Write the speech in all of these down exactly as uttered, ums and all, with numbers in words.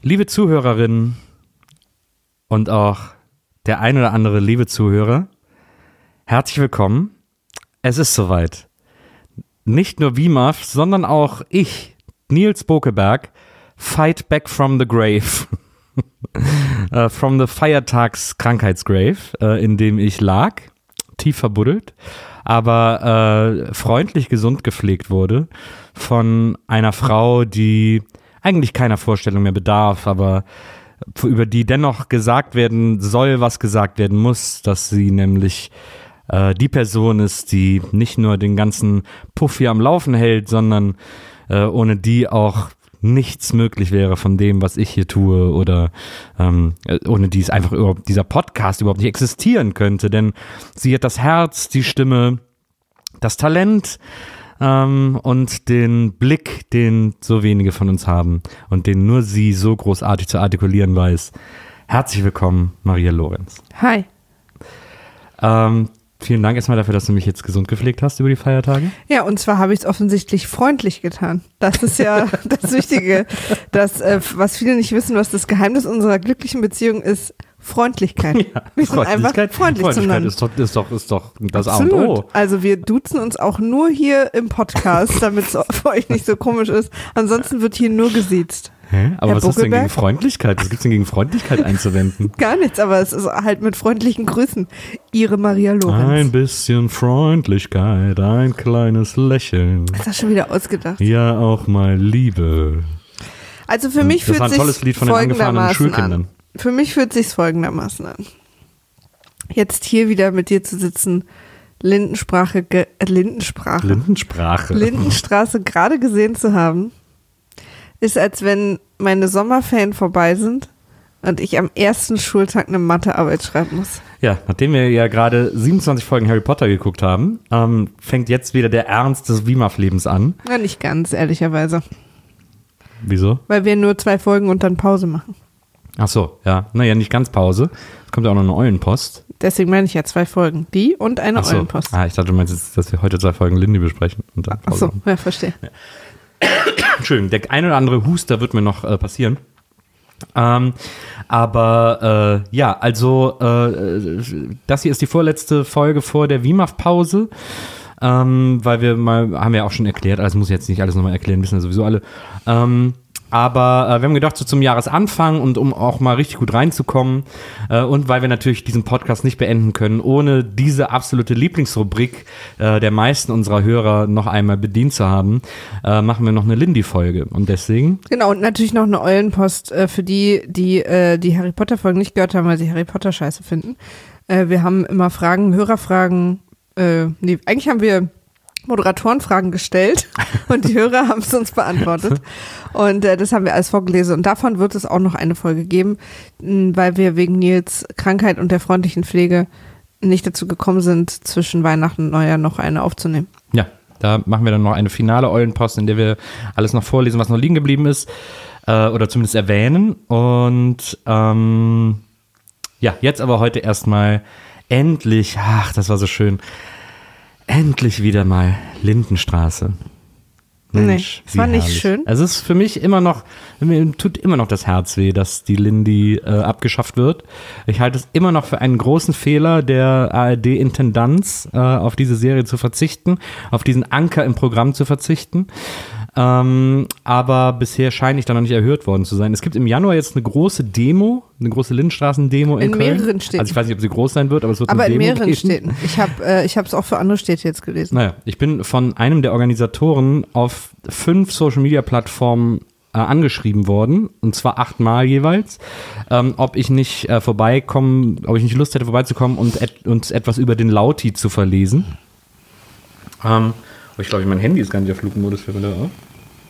Liebe Zuhörerinnen und auch der ein oder andere liebe Zuhörer, herzlich willkommen. Es ist soweit. Nicht nur W M A F, sondern auch ich, Nils Bokeberg, fight back from the grave. uh, from the Feiertags-Krankheitsgrave, uh, in dem ich lag, tief verbuddelt, aber uh, freundlich gesund gepflegt wurde von einer Frau, die eigentlich keiner Vorstellung mehr bedarf, aber über die dennoch gesagt werden soll, was gesagt werden muss, dass sie nämlich äh, die Person ist, die nicht nur den ganzen Puff hier am Laufen hält, sondern äh, ohne die auch nichts möglich wäre von dem, was ich hier tue, oder ähm, ohne die es einfach überhaupt, dieser Podcast überhaupt nicht existieren könnte, denn sie hat das Herz, die Stimme, das Talent ähm, und den Blick, den so wenige von uns haben und den nur sie so großartig zu artikulieren weiß. Herzlich willkommen, Maria Lorenz. Hi. Ähm, vielen Dank erstmal dafür, dass du mich jetzt gesund gepflegt hast über die Feiertage. Ja, und zwar habe ich es offensichtlich freundlich getan. Das ist ja das Wichtige, das, äh, was viele nicht wissen, was das Geheimnis unserer glücklichen Beziehung ist: Freundlichkeit. Ja, wir sind einfach freundlich Freundlichkeit zueinander. ist doch, ist doch, ist doch das Absolut. A und O. Also wir duzen uns auch nur hier im Podcast, damit es für euch nicht so komisch ist. Ansonsten wird hier nur gesiezt. Hä? Aber Herr was hast du denn Bokeberg? gegen Freundlichkeit? Was gibt's denn gegen Freundlichkeit einzuwenden? Gar nichts, aber es ist halt mit freundlichen Grüßen. Ihre Maria Lorenz. Ein bisschen Freundlichkeit, ein kleines Lächeln. Ist das schon wieder ausgedacht? Ja, auch mal Liebe. Also für mich Das fühlt war ein sich tolles Lied von den angefahrenen folgendermaßen Schulkindern. an. Für mich fühlt sich's folgendermaßen an. Jetzt hier wieder mit dir zu sitzen, Lindensprache, ge- äh, Lindensprache, Lindensprache. Lindenstraße gerade gesehen zu haben, ist, als wenn meine Sommerferien vorbei sind und ich am ersten Schultag eine Mathearbeit schreiben muss. Ja, nachdem wir ja gerade siebenundzwanzig Folgen Harry Potter geguckt haben, ähm, fängt jetzt wieder der Ernst des W M A F-Lebens an. Ja, nicht ganz, ehrlicherweise. Wieso? Weil wir nur zwei Folgen und dann Pause machen. Ach so, ja. Naja, nicht ganz Pause. Es kommt ja auch noch eine Eulenpost. Deswegen meine ich ja zwei Folgen. Die und eine Ach so. Eulenpost. Ah, ich dachte, du meinst jetzt, dass wir heute zwei Folgen Lindy besprechen. Und dann Ach Pause so, machen. ja, verstehe. Entschuldigung, der ein oder andere Huster wird mir noch äh, passieren. Ähm, aber äh, ja, also äh, das hier ist die vorletzte Folge vor der W M A F-Pause, ähm, weil wir mal, haben wir ja auch schon erklärt, also muss ich jetzt nicht alles nochmal erklären, wissen ja sowieso alle. Ähm, aber äh, wir haben gedacht, so zum Jahresanfang und um auch mal richtig gut reinzukommen äh, und weil wir natürlich diesen Podcast nicht beenden können, ohne diese absolute Lieblingsrubrik äh, der meisten unserer Hörer noch einmal bedient zu haben, äh, machen wir noch eine Lindy-Folge und deswegen... Genau, und natürlich noch eine Eulenpost äh, für die, die äh, die Harry Potter-Folgen nicht gehört haben, weil sie Harry Potter scheiße finden. Äh, wir haben immer Fragen, Hörerfragen, äh, nee, eigentlich haben wir Moderatorenfragen gestellt und die Hörer haben es uns beantwortet. Und äh, das haben wir alles vorgelesen. Und davon wird es auch noch eine Folge geben, mh, weil wir wegen Nils Krankheit und der freundlichen Pflege nicht dazu gekommen sind, zwischen Weihnachten und Neujahr noch eine aufzunehmen. Ja, da machen wir dann noch eine finale Eulenpost, in der wir alles noch vorlesen, was noch liegen geblieben ist. Äh, oder zumindest erwähnen. Und ähm, ja, jetzt aber heute erstmal endlich, ach, das war so schön, endlich wieder mal Lindenstraße. Mensch, Nee, es war wie nicht herrlich. schön. Also es ist für mich immer noch, mir tut immer noch das Herz weh, dass die Lindy äh, abgeschafft wird. Ich halte es immer noch für einen großen Fehler der A R D-Intendanz, äh, auf diese Serie zu verzichten, auf diesen Anker im Programm zu verzichten. Ähm, aber bisher scheine ich da noch nicht erhört worden zu sein. Es gibt im Januar jetzt eine große Demo, eine große Lindenstraßen-Demo in, In Köln. mehreren Städten. Also ich weiß nicht, ob sie groß sein wird, aber es wird Aber eine in Demo mehreren geben. Städten. Ich habe äh, ich habe es auch für andere Städte jetzt gelesen. Naja, ich bin von einem der Organisatoren auf fünf Social-Media-Plattformen äh, angeschrieben worden, und zwar achtmal jeweils, ähm, ob ich nicht äh, vorbeikommen, ob ich nicht Lust hätte vorbeizukommen und et- uns etwas über den Lauti zu verlesen. Ähm, oh, ich glaube, mein Handy ist gar nicht auf Flugmodus für wieder auf.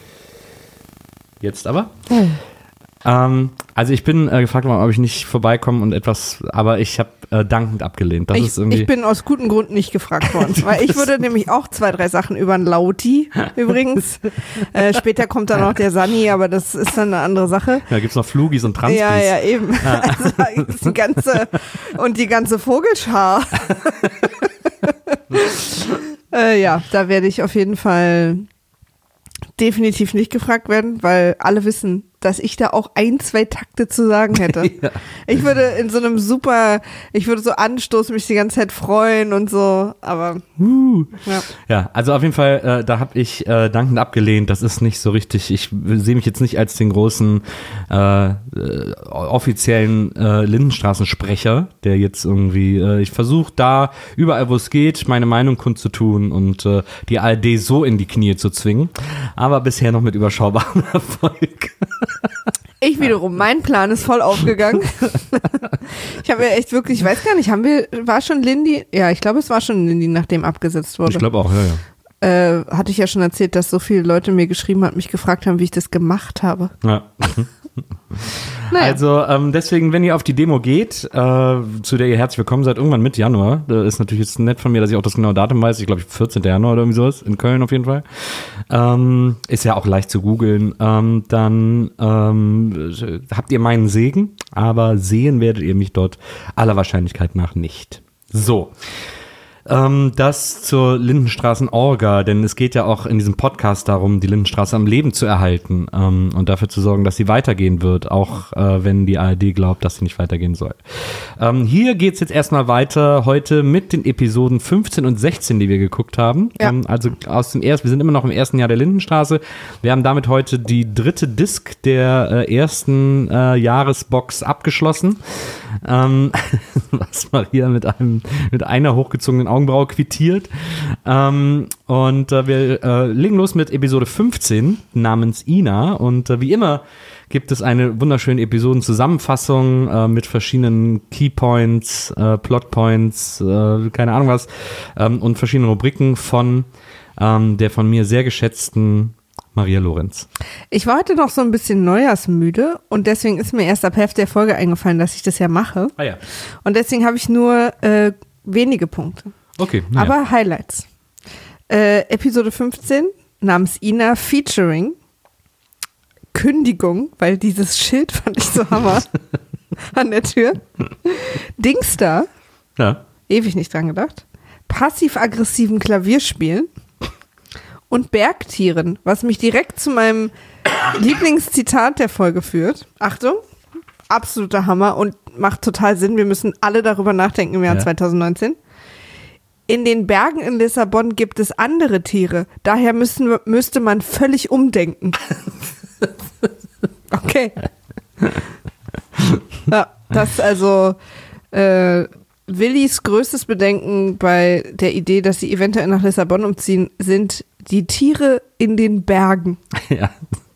Jetzt aber. Oh. Ähm, also ich bin äh, gefragt worden, ob ich nicht vorbeikomme und etwas, aber ich habe äh, dankend abgelehnt. Das Ich, ist irgendwie. ich bin aus gutem Grund nicht gefragt worden, weil ich würde nämlich auch zwei, drei Sachen über ein Lauti übrigens. Äh, später kommt dann noch der Sani, aber das ist dann eine andere Sache. Da gibt es noch Flugis und Transpis. Ja, ja, eben. Also die ganze, und die ganze Vogelschar. äh, ja, da werde ich auf jeden Fall definitiv nicht gefragt werden, weil alle wissen, dass ich da auch ein, zwei Takte zu sagen hätte. Ja. Ich würde in so einem super, ich würde so anstoßen, mich die ganze Zeit freuen und so, aber uh. ja. ja, also auf jeden Fall, äh, da habe ich äh, dankend abgelehnt, das ist nicht so richtig, ich sehe mich jetzt nicht als den großen äh, äh, offiziellen äh, Lindenstraßensprecher, der jetzt irgendwie, äh, ich versuche da überall, wo es geht, meine Meinung kundzutun und äh, die A R D so in die Knie zu zwingen, aber bisher noch mit überschaubarem Erfolg. Ich wiederum, mein Plan ist voll aufgegangen. Ich habe ja echt wirklich, ich weiß gar nicht, haben wir, war schon Lindy? Ja, ich glaube, es war schon Lindy, nachdem abgesetzt wurde. Ich glaube auch, ja, ja. Äh, hatte ich ja schon erzählt, dass so viele Leute mir geschrieben haben, mich gefragt haben, wie ich das gemacht habe. Ja. Naja. Also ähm, deswegen, wenn ihr auf die Demo geht, äh, zu der ihr herzlich willkommen seid, irgendwann Mitte Januar, das ist natürlich jetzt nett von mir, dass ich auch das genaue Datum weiß, ich glaube vierzehnten Januar oder irgendwie sowas, in Köln auf jeden Fall, ähm, ist ja auch leicht zu googeln, ähm, dann ähm, habt ihr meinen Segen, aber sehen werdet ihr mich dort aller Wahrscheinlichkeit nach nicht. So. Das zur Lindenstraßen-Orga, denn es geht ja auch in diesem Podcast darum, die Lindenstraße am Leben zu erhalten ähm, und dafür zu sorgen, dass sie weitergehen wird, auch äh, wenn die A R D glaubt, dass sie nicht weitergehen soll. Ähm, hier geht's jetzt erstmal weiter heute mit den Episoden fünfzehn und sechzehn, die wir geguckt haben. Ja. Ähm, also aus dem ersten, wir sind immer noch im ersten Jahr der Lindenstraße. Wir haben damit heute die dritte Disc der äh, ersten äh, Jahresbox abgeschlossen. Ähm, was Maria mit einem mit einer hochgezogenen Augenbraue quittiert. Ähm, und äh, wir äh, legen los mit Episode fünfzehn namens Ina. Und äh, wie immer gibt es eine wunderschöne Episodenzusammenfassung äh, mit verschiedenen Keypoints, äh, Plotpoints, äh, keine Ahnung was, ähm, und verschiedenen Rubriken von ähm, der von mir sehr geschätzten Maria Lorenz. Ich war heute noch so ein bisschen neujahrsmüde und deswegen ist mir erst ab Hälfte der Folge eingefallen, dass ich das ja mache. Ah ja. Und deswegen habe ich nur äh, wenige Punkte. Okay. Ja. Aber Highlights. Äh, Episode fünfzehn namens Ina featuring Kündigung, weil dieses Schild fand ich so hammer an der Tür. Dingstar. Ja. Ewig nicht dran gedacht. Passiv-aggressiven Klavierspielen. Und Bergtieren, was mich direkt zu meinem Lieblingszitat der Folge führt. Achtung, absoluter Hammer und macht total Sinn. Wir müssen alle darüber nachdenken im Jahr ja. zwanzig neunzehn. In den Bergen in Lissabon gibt es andere Tiere. Daher müssen, müsste man völlig umdenken. Okay. Ja, das also äh, Willis größtes Bedenken bei der Idee, dass sie eventuell nach Lissabon umziehen, sind die Tiere in den Bergen. Ja.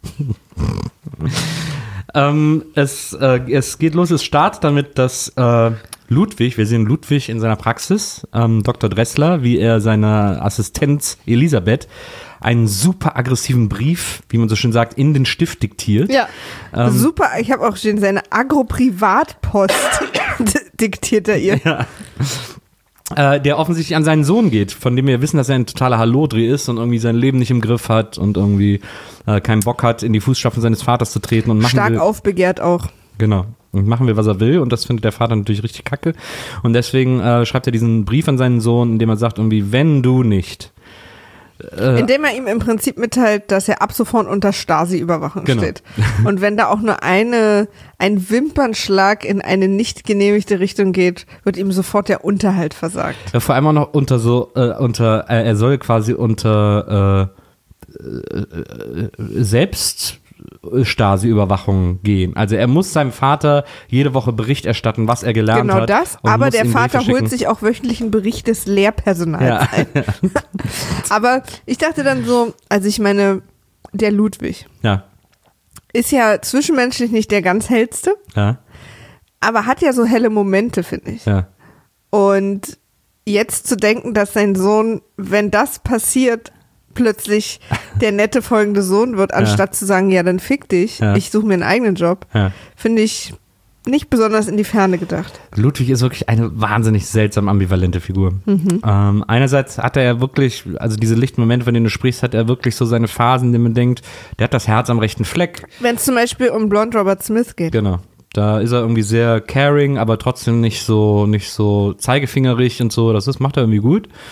ähm, es, äh, es geht los, es startet damit, dass äh, Ludwig, wir sehen Ludwig in seiner Praxis, ähm, Doktor Dressler, wie er seiner Assistenz Elisabeth einen super aggressiven Brief, wie man so schön sagt, in den Stift diktiert. Ja, ähm, super, ich habe auch schon seine Agro-Privatpost diktiert er ihr. Ja. Äh, der offensichtlich an seinen Sohn geht, von dem wir wissen, dass er ein totaler Hallodri ist und irgendwie sein Leben nicht im Griff hat und irgendwie äh, keinen Bock hat, in die Fußstapfen seines Vaters zu treten und machen stark will, aufbegehrt auch. Genau. Und machen will, was er will und das findet der Vater natürlich richtig kacke und deswegen äh, schreibt er diesen Brief an seinen Sohn, in dem er sagt irgendwie, wenn du nicht Indem er ihm im Prinzip mitteilt, dass er ab sofort unter Stasi-Überwachung genau. steht. Und wenn da auch nur eine, ein Wimpernschlag in eine nicht genehmigte Richtung geht, wird ihm sofort der Unterhalt versagt. Ja, vor allem auch noch unter so, äh, unter, äh, er soll quasi unter äh, äh, selbst Stasi-Überwachung gehen. Also er muss seinem Vater jede Woche Bericht erstatten, was er gelernt genau hat. Genau das, aber der Vater holt sich auch wöchentlich einen Bericht des Lehrpersonals ja. ein. Aber ich dachte dann so, also ich meine, der Ludwig ja. ist ja zwischenmenschlich nicht der ganz hellste, ja. aber hat ja so helle Momente, finde ich. Ja. Und jetzt zu denken, dass sein Sohn, wenn das passiert, plötzlich der nette folgende Sohn wird, anstatt ja. zu sagen, ja, dann fick dich, ja. ich suche mir einen eigenen Job, ja. finde ich nicht besonders in die Ferne gedacht. Ludwig ist wirklich eine wahnsinnig seltsam ambivalente Figur. Mhm. Ähm, einerseits hat er ja wirklich, also diese lichten Momente, von denen du sprichst, hat er wirklich so seine Phasen, in denen man denkt, der hat das Herz am rechten Fleck. Wenn es zum Beispiel um Blond Robert Smith geht. Genau. Da ist er irgendwie sehr caring, aber trotzdem nicht so, nicht so zeigefingerig und so. Das ist, macht er irgendwie gut.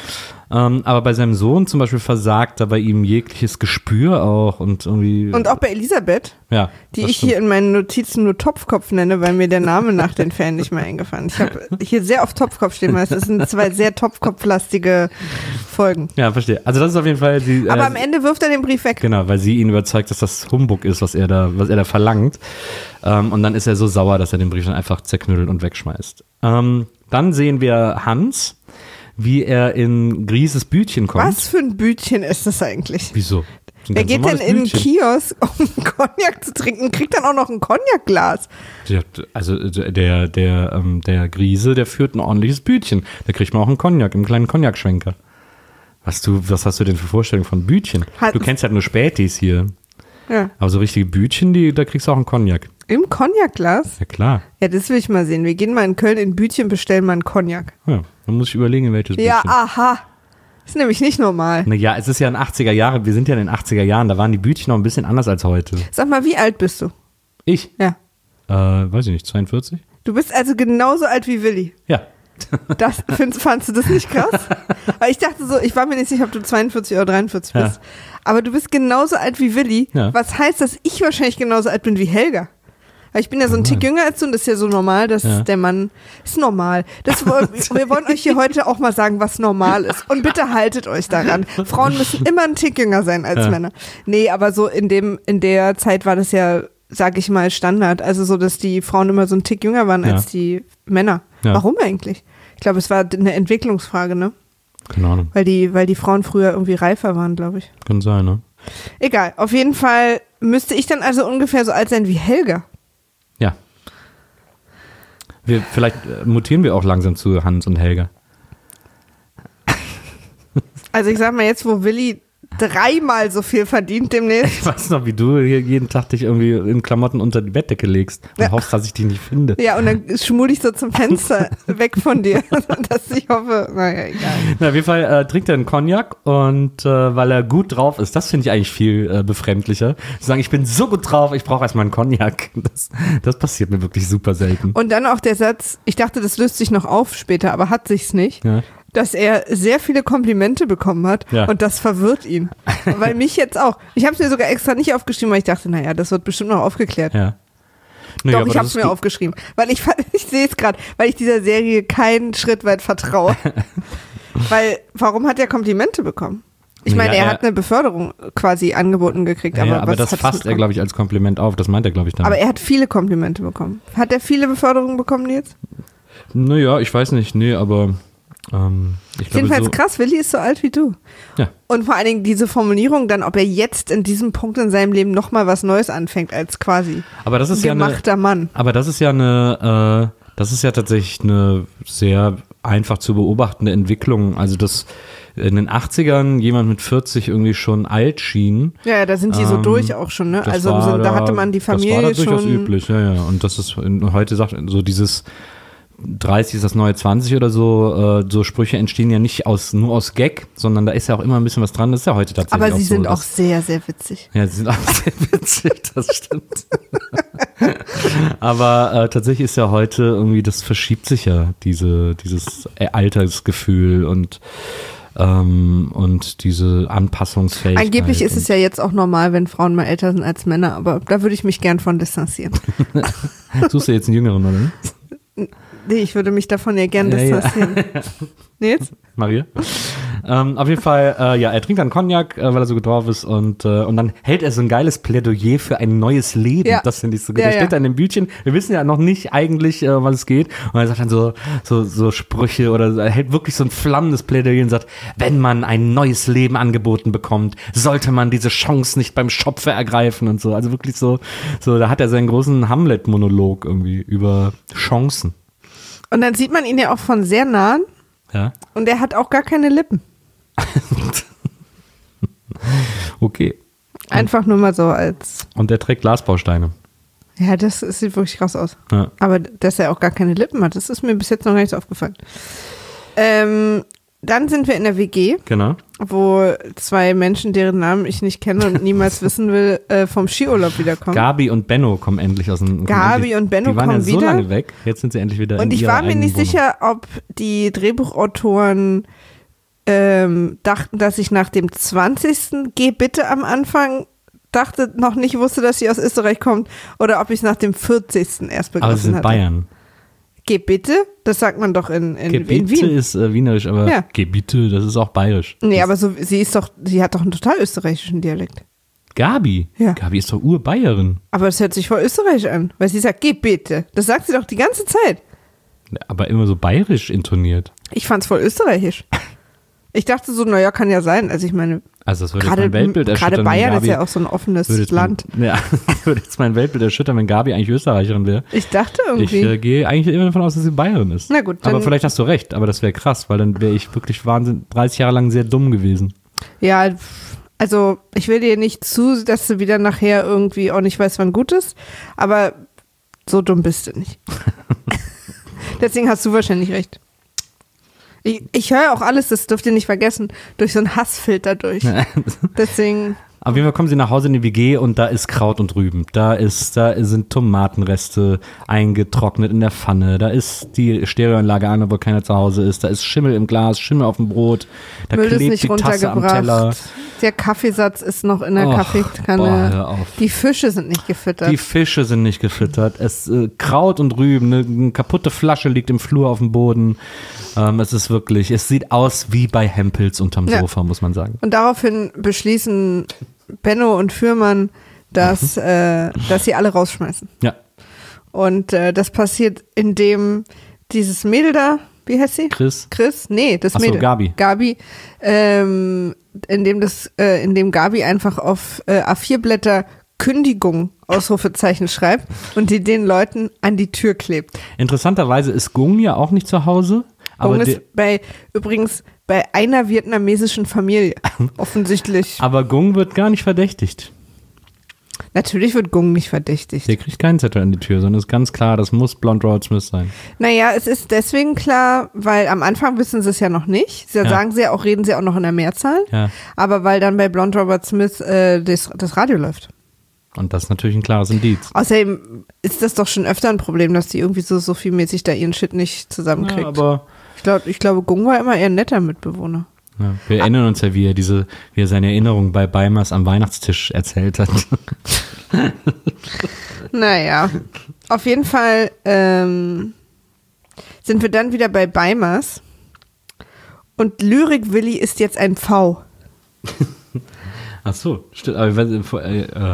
Ähm, aber bei seinem Sohn zum Beispiel versagt da bei ihm jegliches Gespür auch und irgendwie. Und auch bei Elisabeth, ja, die ich stimmt. hier in meinen Notizen nur Topfkopf nenne, weil mir der Name nach den Ferien nicht mehr eingefallen ist. Ich habe hier sehr oft Topfkopf stehen, weil es sind zwei sehr Topfkopflastige Folgen. Ja, verstehe. Also das ist auf jeden Fall die. Aber äh, am Ende wirft er den Brief weg. Genau, weil sie ihn überzeugt, dass das Humbug ist, was er da, was er da verlangt. Ähm, und dann ist er so sauer, dass er den Brief dann einfach zerknüttelt und wegschmeißt. Ähm, dann sehen wir Hans, wie er in Grieses Bütchen kommt. Was für ein Bütchen ist das eigentlich? Wieso? Er geht dann in den Kiosk, um Cognac zu trinken, kriegt dann auch noch ein Cognacglas. Ja, also der, der, ähm, der Griese, der führt ein ordentliches Bütchen. Da kriegt man auch einen Cognac, einen kleinen Cognac-Schwenker. Was, du, was hast du denn für Vorstellungen von Bütchen? Hat, du kennst halt nur Spätis hier. Ja. Aber so richtige Bütchen, die, da kriegst du auch einen Cognac. Im Cognacglas? Ja, klar. Ja, das will ich mal sehen. Wir gehen mal in Köln in Bütchen, bestellen mal einen Cognac. Ja, dann muss ich überlegen, in welches Ja, Bütchen. aha. Ist nämlich nicht normal. Naja, es ist ja in den achtziger Jahren, wir sind ja in den achtziger Jahren, da waren die Bütchen noch ein bisschen anders als heute. Sag mal, wie alt bist du? Ich? Ja. Äh, weiß ich nicht, zweiundvierzig? Du bist also genauso alt wie Willi. Ja. Das, findest, fandst du das nicht krass? Weil ich dachte so, ich war mir nicht sicher, ob du zweiundvierzig oder dreiundvierzig bist. Ja. Aber du bist genauso alt wie Willi. Ja. Was heißt, dass ich wahrscheinlich genauso alt bin wie Helga? Weil ich bin ja so ein Tick jünger als du und das ist ja so normal, dass Ja. der Mann ist normal. Das, wir wollen euch hier heute auch mal sagen, was normal ist. Und bitte haltet euch daran. Frauen müssen immer ein Tick jünger sein als Ja. Männer. Nee, aber so in dem, in der Zeit war das ja, sag ich mal, Standard. Also so, dass die Frauen immer so ein Tick jünger waren Ja. als die Männer. Ja. Warum eigentlich? Ich glaube, es war eine Entwicklungsfrage, ne? Keine Ahnung, Weil die, weil die Frauen früher irgendwie reifer waren, glaube ich. kann sein, ne? Egal, auf jeden Fall müsste ich dann also ungefähr so alt sein wie Helga. Ja. Wir, vielleicht äh, mutieren wir auch langsam zu Hans und Helga. Also ich sag mal jetzt, wo Willi dreimal so viel verdient demnächst. Ich weiß noch, wie du hier jeden Tag dich irgendwie in Klamotten unter die Bettdecke legst und Ja. hoffst, dass ich dich nicht finde. Ja, und dann schmul ich so zum Fenster weg von dir, dass ich hoffe, naja, egal. Na, auf jeden Fall äh, trinkt er einen Cognac und äh, weil er gut drauf ist, das finde ich eigentlich viel äh, befremdlicher. Zu sagen, ich bin so gut drauf, ich brauche erstmal einen Cognac. Das, das passiert mir wirklich super selten. Und dann auch der Satz, ich dachte, das löst sich noch auf später, aber hat sich's nicht. Ja. Dass er sehr viele Komplimente bekommen hat Ja. und das verwirrt ihn. Weil mich jetzt auch. Ich habe es mir sogar extra nicht aufgeschrieben, weil ich dachte, naja, das wird bestimmt noch aufgeklärt. Ja. Doch, ich habe es mir aufgeschrieben. Weil ich, ich sehe es gerade, weil ich dieser Serie keinen Schritt weit vertraue. Weil, warum hat er Komplimente bekommen? Ich meine, Ja, er er- hat eine Beförderung quasi angeboten gekriegt. Ja, aber, ja, aber was das hat's fasst er, bekommen? glaube ich, als Kompliment auf. Das meint er, glaube ich, damit. Aber er hat viele Komplimente bekommen. Hat er viele Beförderungen bekommen jetzt? Naja, ich weiß nicht, nee, aber ähm, ich glaube Jedenfalls so, krass, Willi ist so alt wie du. Ja. Und vor allen Dingen diese Formulierung dann, ob er jetzt in diesem Punkt in seinem Leben nochmal was Neues anfängt, als quasi aber das ist ja eine, gemachter Mann. aber das ist ja eine, äh, das ist ja tatsächlich eine sehr einfach zu beobachtende Entwicklung. Also dass in den achtzigern jemand mit vierzig irgendwie schon alt schien. Ja, ja, da sind die so Ähm, durch auch schon, ne? Das Also im war Sinne, da hatte man die Familie Das war da durchaus schon. üblich, ja, ja. Und das ist in- heute sagt so dieses dreißig ist das neue zwanzig oder so, äh, so Sprüche entstehen ja nicht aus nur aus Gag, sondern da ist ja auch immer ein bisschen was dran. Das ist ja heute tatsächlich Aber auch sie so. sind auch dass- sehr, sehr witzig. Ja, sie sind auch sehr witzig, das stimmt. Aber äh, tatsächlich ist ja heute irgendwie, das verschiebt sich ja, diese, dieses Altersgefühl und, ähm, und diese Anpassungsfähigkeit. Angeblich ist und, es ja jetzt auch normal, wenn Frauen mal älter sind als Männer, aber da würde ich mich gern von distanzieren. Suchst du jetzt einen Jüngeren, oder? Nee, ich würde mich davon ja gern Ja, ja. distanzieren. Nils? Maria? Ähm, auf jeden Fall, äh, ja, er trinkt dann Cognac, äh, weil er so gut drauf ist und, äh, und dann hält er so ein geiles Plädoyer für ein neues Leben. Ja. Das finde ich so gut. Ja, Er steht ja. da in dem Bütchen, wir wissen ja noch nicht eigentlich, äh, was es geht. Und er sagt dann so, so, so Sprüche oder er hält wirklich so ein flammendes Plädoyer und sagt, wenn man ein neues Leben angeboten bekommt, sollte man diese Chance nicht beim Schopfe ergreifen und so. Also wirklich so, so, da hat er seinen großen Hamlet-Monolog irgendwie über Chancen. Und dann sieht man ihn ja auch von sehr nahen Ja. und er hat auch gar keine Lippen. Okay. Einfach nur mal so als, Und er trägt Glasbausteine. ja, das sieht wirklich krass aus. Ja. Aber dass er auch gar keine Lippen hat, das ist mir bis jetzt noch gar nicht so aufgefallen. Ähm, dann sind wir in der W G, Genau. wo zwei Menschen, deren Namen ich nicht kenne und niemals wissen will, äh, vom Skiurlaub wiederkommen. Gabi und Benno kommen endlich aus dem. Gabi endlich, und Benno die waren kommen ja so wieder. lange weg. Jetzt sind sie endlich wieder Und in ich ihrer war mir eigenen nicht Wohnung. sicher, ob die Drehbuchautoren ähm, dachten, dass ich nach dem zwanzigsten Geh bitte am Anfang dachte, noch nicht wusste, dass sie aus Österreich kommt, oder ob ich es nach dem vierzigsten erst begriffen Aber sie sind hatte. Bayern. Geh bitte? Das sagt man doch in, in, Gebiete in Wien. ist äh, wienerisch, aber Ja. Gebiete, das ist auch bayerisch. Nee, das aber so, sie ist doch, sie hat doch einen total österreichischen Dialekt. Gabi? Ja. Gabi ist doch Urbayerin. Aber das hört sich voll österreichisch an, weil sie sagt, geh bitte. Das sagt sie doch die ganze Zeit. Aber immer so bayerisch intoniert. Ich fand's voll österreichisch. Ich dachte so, naja, kann ja sein. Also ich meine, Also das würde jetzt gerade mein Weltbild erschüttern. gerade Bayern wenn Gabi, ist ja auch so ein offenes würde jetzt Land. Mein, ja, würde jetzt mein Weltbild erschüttern, wenn Gabi eigentlich Österreicherin wäre. Ich dachte Ich irgendwie. äh, gehe eigentlich immer davon aus, dass sie Bayerin ist. Na gut, dann- aber vielleicht hast du recht, aber das wäre krass, weil dann wäre ich wirklich Wahnsinn, dreißig Jahre lang sehr dumm gewesen. Ja, also ich will dir nicht zu, dass du wieder nachher irgendwie auch nicht weißt, wann gut ist, aber so dumm bist du nicht. Deswegen hast du wahrscheinlich recht. Ich, ich höre auch alles, das dürft ihr nicht vergessen, durch so einen Hassfilter durch. Deswegen, Auf jeden Fall kommen sie nach Hause in die W G und da ist Kraut und Rüben. Da ist, da sind Tomatenreste eingetrocknet in der Pfanne. Da ist die Stereoanlage an, obwohl keiner zu Hause ist. Da ist Schimmel im Glas, Schimmel auf dem Brot. Da Müll ist klebt nicht die Tasse am Teller. runtergebracht. Der Kaffeesatz ist noch in der Och, boah, Kaffeekanne. hör auf. Die Fische sind nicht gefüttert. Die Fische sind nicht gefüttert. Es äh, Kraut und Rüben, eine, eine kaputte Flasche liegt im Flur auf dem Boden. Ähm, es ist wirklich, es sieht aus wie bei Hempels unterm Ja. Sofa, muss man sagen. Und daraufhin beschließen Benno und Fürmann, dass, Mhm. äh, dass sie alle rausschmeißen. Ja, Und äh, das passiert, indem dieses Mädel da, wie heißt sie? Chris. Chris? Nee, das Ach so, Mädel. Gabi. Gabi. Ähm, indem, das, äh, indem Gabi einfach auf äh, A vier Blätter Kündigung, Ausrufezeichen schreibt und die den Leuten an die Tür klebt. Interessanterweise ist Gung ja auch nicht zu Hause. Aber, Gung de- ist bei, übrigens bei einer vietnamesischen Familie, offensichtlich. aber Gung wird gar nicht verdächtigt. Natürlich wird Gung nicht verdächtigt. Der kriegt keinen Zettel an die Tür, sondern es ist ganz klar, das muss Blonde Robert Smith sein. Naja, es ist deswegen klar, weil am Anfang wissen sie es ja noch nicht. Sie Ja. sagen sie ja auch, reden sie auch noch in der Mehrzahl. Ja. Aber weil dann bei Blonde Robert Smith äh, das, das Radio läuft. Und das ist natürlich ein klares Indiz. Außerdem ist das doch schon öfter ein Problem, dass die irgendwie so Sophie-mäßig da ihren Shit nicht zusammenkriegt. Ja, aber ich, glaub, ich glaube, Gung war immer eher ein netter Mitbewohner. ja, wir erinnern uns ja, wie er, diese, wie er seine Erinnerungen bei Beimers am Weihnachtstisch erzählt hat. Naja, auf jeden Fall ähm, sind wir dann wieder bei Beimers und Lyrik-Willi ist jetzt ein V. Ach so, stimmt. Aber, ich weiß, äh, äh,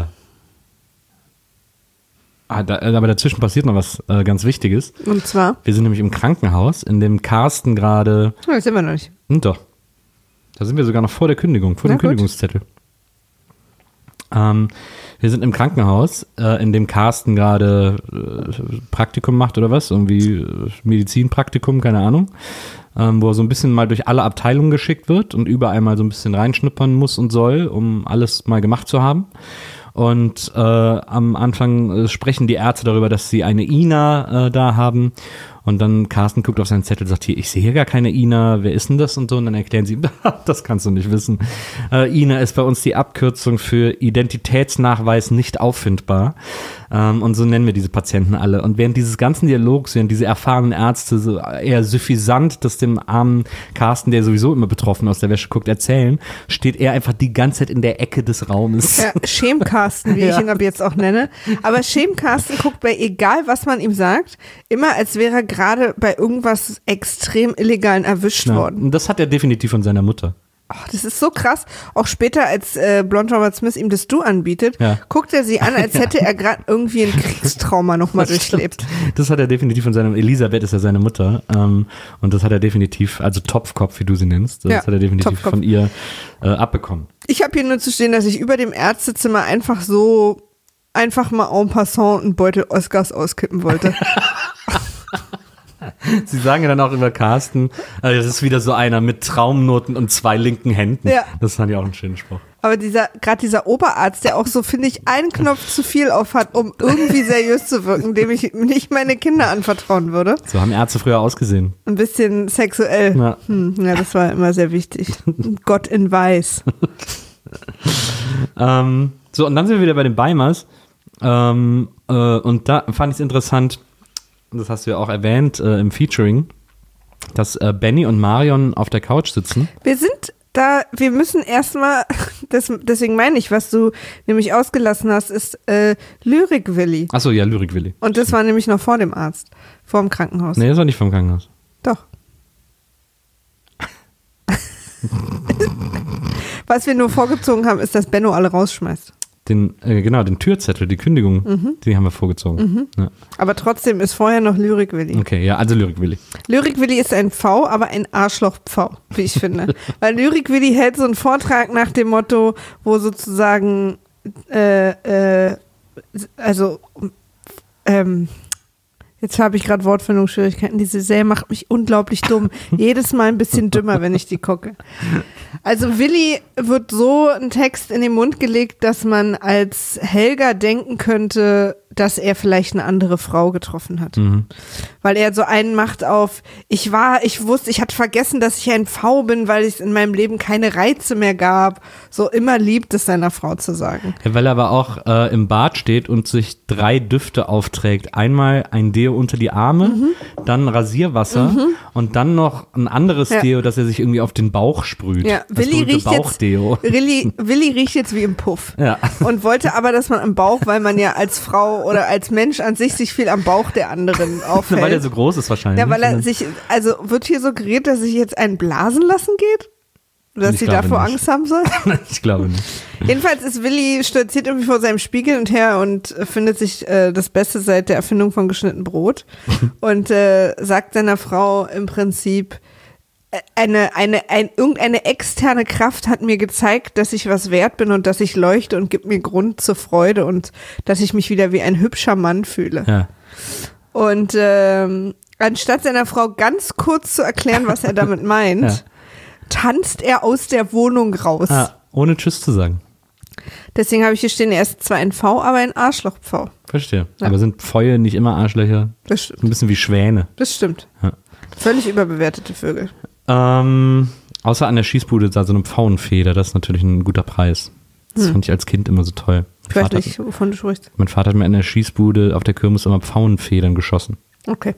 ah, da, aber dazwischen passiert noch was äh, ganz Wichtiges. Und zwar, Wir sind nämlich im Krankenhaus, in dem Carsten gerade. oh, das sind wir noch nicht. Hm, doch. Da sind wir sogar noch vor der Kündigung, vor Na dem gut. Kündigungszettel. Ähm, wir sind im Krankenhaus, äh, in dem Carsten gerade äh, Praktikum macht oder was, irgendwie äh, Medizinpraktikum, keine Ahnung, ähm, wo er so ein bisschen mal durch alle Abteilungen geschickt wird und überall mal so ein bisschen reinschnuppern muss und soll, um alles mal gemacht zu haben. Und äh, am Anfang äh, sprechen die Ärzte darüber, dass sie eine I N A äh, da haben. Und dann Carsten guckt auf seinen Zettel und sagt, hier, ich sehe hier gar keine I N A, wer ist denn das und so? Und dann erklären sie ihm, das kannst du nicht wissen. Äh, I N A ist bei uns die Abkürzung für Identitätsnachweis nicht auffindbar. Ähm, und so nennen wir diese Patienten alle. Und während dieses ganzen Dialogs, während diese erfahrenen Ärzte so eher suffisant das dem armen Carsten, der sowieso immer betroffen aus der Wäsche guckt, erzählen, steht er einfach die ganze Zeit in der Ecke des Raumes. Ja, Schemcarsten, wie ich Ja. ihn ab jetzt auch nenne. Aber Schemcarsten guckt bei egal, was man ihm sagt, immer als wäre er gerade bei irgendwas extrem Illegalen erwischt Ja, worden. und das hat er definitiv von seiner Mutter. Oh, das ist so krass. Auch später, als äh, Blonde Robert Smith ihm das Du anbietet, Ja. guckt er sie an, als hätte er gerade irgendwie ein Kriegstrauma nochmal Das durchlebt. stimmt. Das hat er definitiv von seiner, Elisabeth ist ja seine Mutter, ähm, und das hat er definitiv, also Topfkopf, wie du sie nennst, das Ja, hat er definitiv Topfkopf. von ihr äh, abbekommen. Ich habe hier nur zu stehen, dass ich über dem Ärztezimmer einfach so einfach mal en passant einen Beutel Oscars auskippen wollte. Sie sagen ja dann auch über Carsten, äh, das ist wieder so einer mit Traumnoten und zwei linken Händen. Ja. Das fand ich auch einen schönen Spruch. Aber dieser, gerade dieser Oberarzt, der auch so, finde ich, einen Knopf zu viel auf hat, um irgendwie seriös zu wirken, dem ich nicht meine Kinder anvertrauen würde. So haben Ärzte früher ausgesehen. Ein bisschen sexuell. Ja. Hm, ja, das war immer sehr wichtig. Gott in Weiß. Ähm, so, und dann sind wir wieder bei den Beimers. Ähm, äh, und da fand ich es interessant, das hast du ja auch erwähnt äh, im Featuring, dass äh, Benny und Marion auf der Couch sitzen. Wir sind da, wir müssen erstmal, deswegen meine ich, was du nämlich ausgelassen hast, ist äh, Lyrik-Willi. Achso, ja, Lyrik-Willi. Und das war nämlich noch vor dem Arzt, vor dem Krankenhaus. Nee, das war nicht vom Krankenhaus. Doch. Was wir nur vorgezogen haben, ist, dass Benno alle rausschmeißt. Den, äh, genau, den Türzettel, die Kündigung, mhm. die haben wir vorgezogen. Mhm. Ja. Aber trotzdem ist vorher noch Lyrik-Willi. Okay, ja, also Lyrik-Willi. Lyrik-Willi ist ein V, aber ein Arschloch-V, wie ich finde. Weil Lyrik-Willi hält so einen Vortrag nach dem Motto, wo sozusagen, äh, äh, also, ähm, jetzt habe ich gerade Wortfindungsschwierigkeiten. Diese Serie macht mich unglaublich dumm. Jedes Mal ein bisschen dümmer, wenn ich die gucke. Also Willi wird so ein Text in den Mund gelegt, dass man als Helga denken könnte, dass er vielleicht eine andere Frau getroffen hat. Mhm. Weil er so einen macht auf, ich war, ich wusste, ich hatte vergessen, dass ich ein V bin, weil es in meinem Leben keine Reize mehr gab. So immer liebt es seiner Frau zu sagen. Ja, weil er aber auch äh, im Bad steht und sich drei Düfte aufträgt. Einmal ein Deo unter die Arme, mhm. dann Rasierwasser mhm. und dann noch ein anderes ja. Deo, das er sich irgendwie auf den Bauch sprüht. Ja, Willi riecht, jetzt, Willi, Willi riecht jetzt wie im Puff. Ja. Und wollte aber, dass man am Bauch, weil man ja als Frau oder als Mensch an sich sich viel am Bauch der anderen aufhält. Weil er so groß ist wahrscheinlich. Ja, weil er sich, also wird hier suggeriert, dass sich jetzt einen blasen lassen geht? Oder dass sie davor nicht. Angst haben soll? Ich glaube nicht. Jedenfalls ist Willi stolziert irgendwie vor seinem Spiegel und her und findet sich äh, das Beste seit der Erfindung von geschnitten Brot und äh, sagt seiner Frau im Prinzip, eine, eine, ein, irgendeine externe Kraft hat mir gezeigt, dass ich was wert bin und dass ich leuchte und gibt mir Grund zur Freude und dass ich mich wieder wie ein hübscher Mann fühle. Ja. Und ähm, anstatt seiner Frau ganz kurz zu erklären, was er damit meint, ja. tanzt er aus der Wohnung raus. Ah, ohne Tschüss zu sagen. Deswegen habe ich hier stehen, er ist zwar ein V, aber ein Arschloch-V. Verstehe. Ja. Aber sind Pfeue nicht immer Arschlöcher? Das stimmt. Ein bisschen wie Schwäne. Das stimmt. Ja. Völlig überbewertete Vögel. Ähm, außer an der Schießbude da so eine Pfauenfeder, das ist natürlich ein guter Preis. Das hm. fand ich als Kind immer so toll. Ich weiß nicht, wovon du sprichst. Mein Vater hat mir in der Schießbude auf der Kirmes immer Pfauenfedern geschossen. Okay.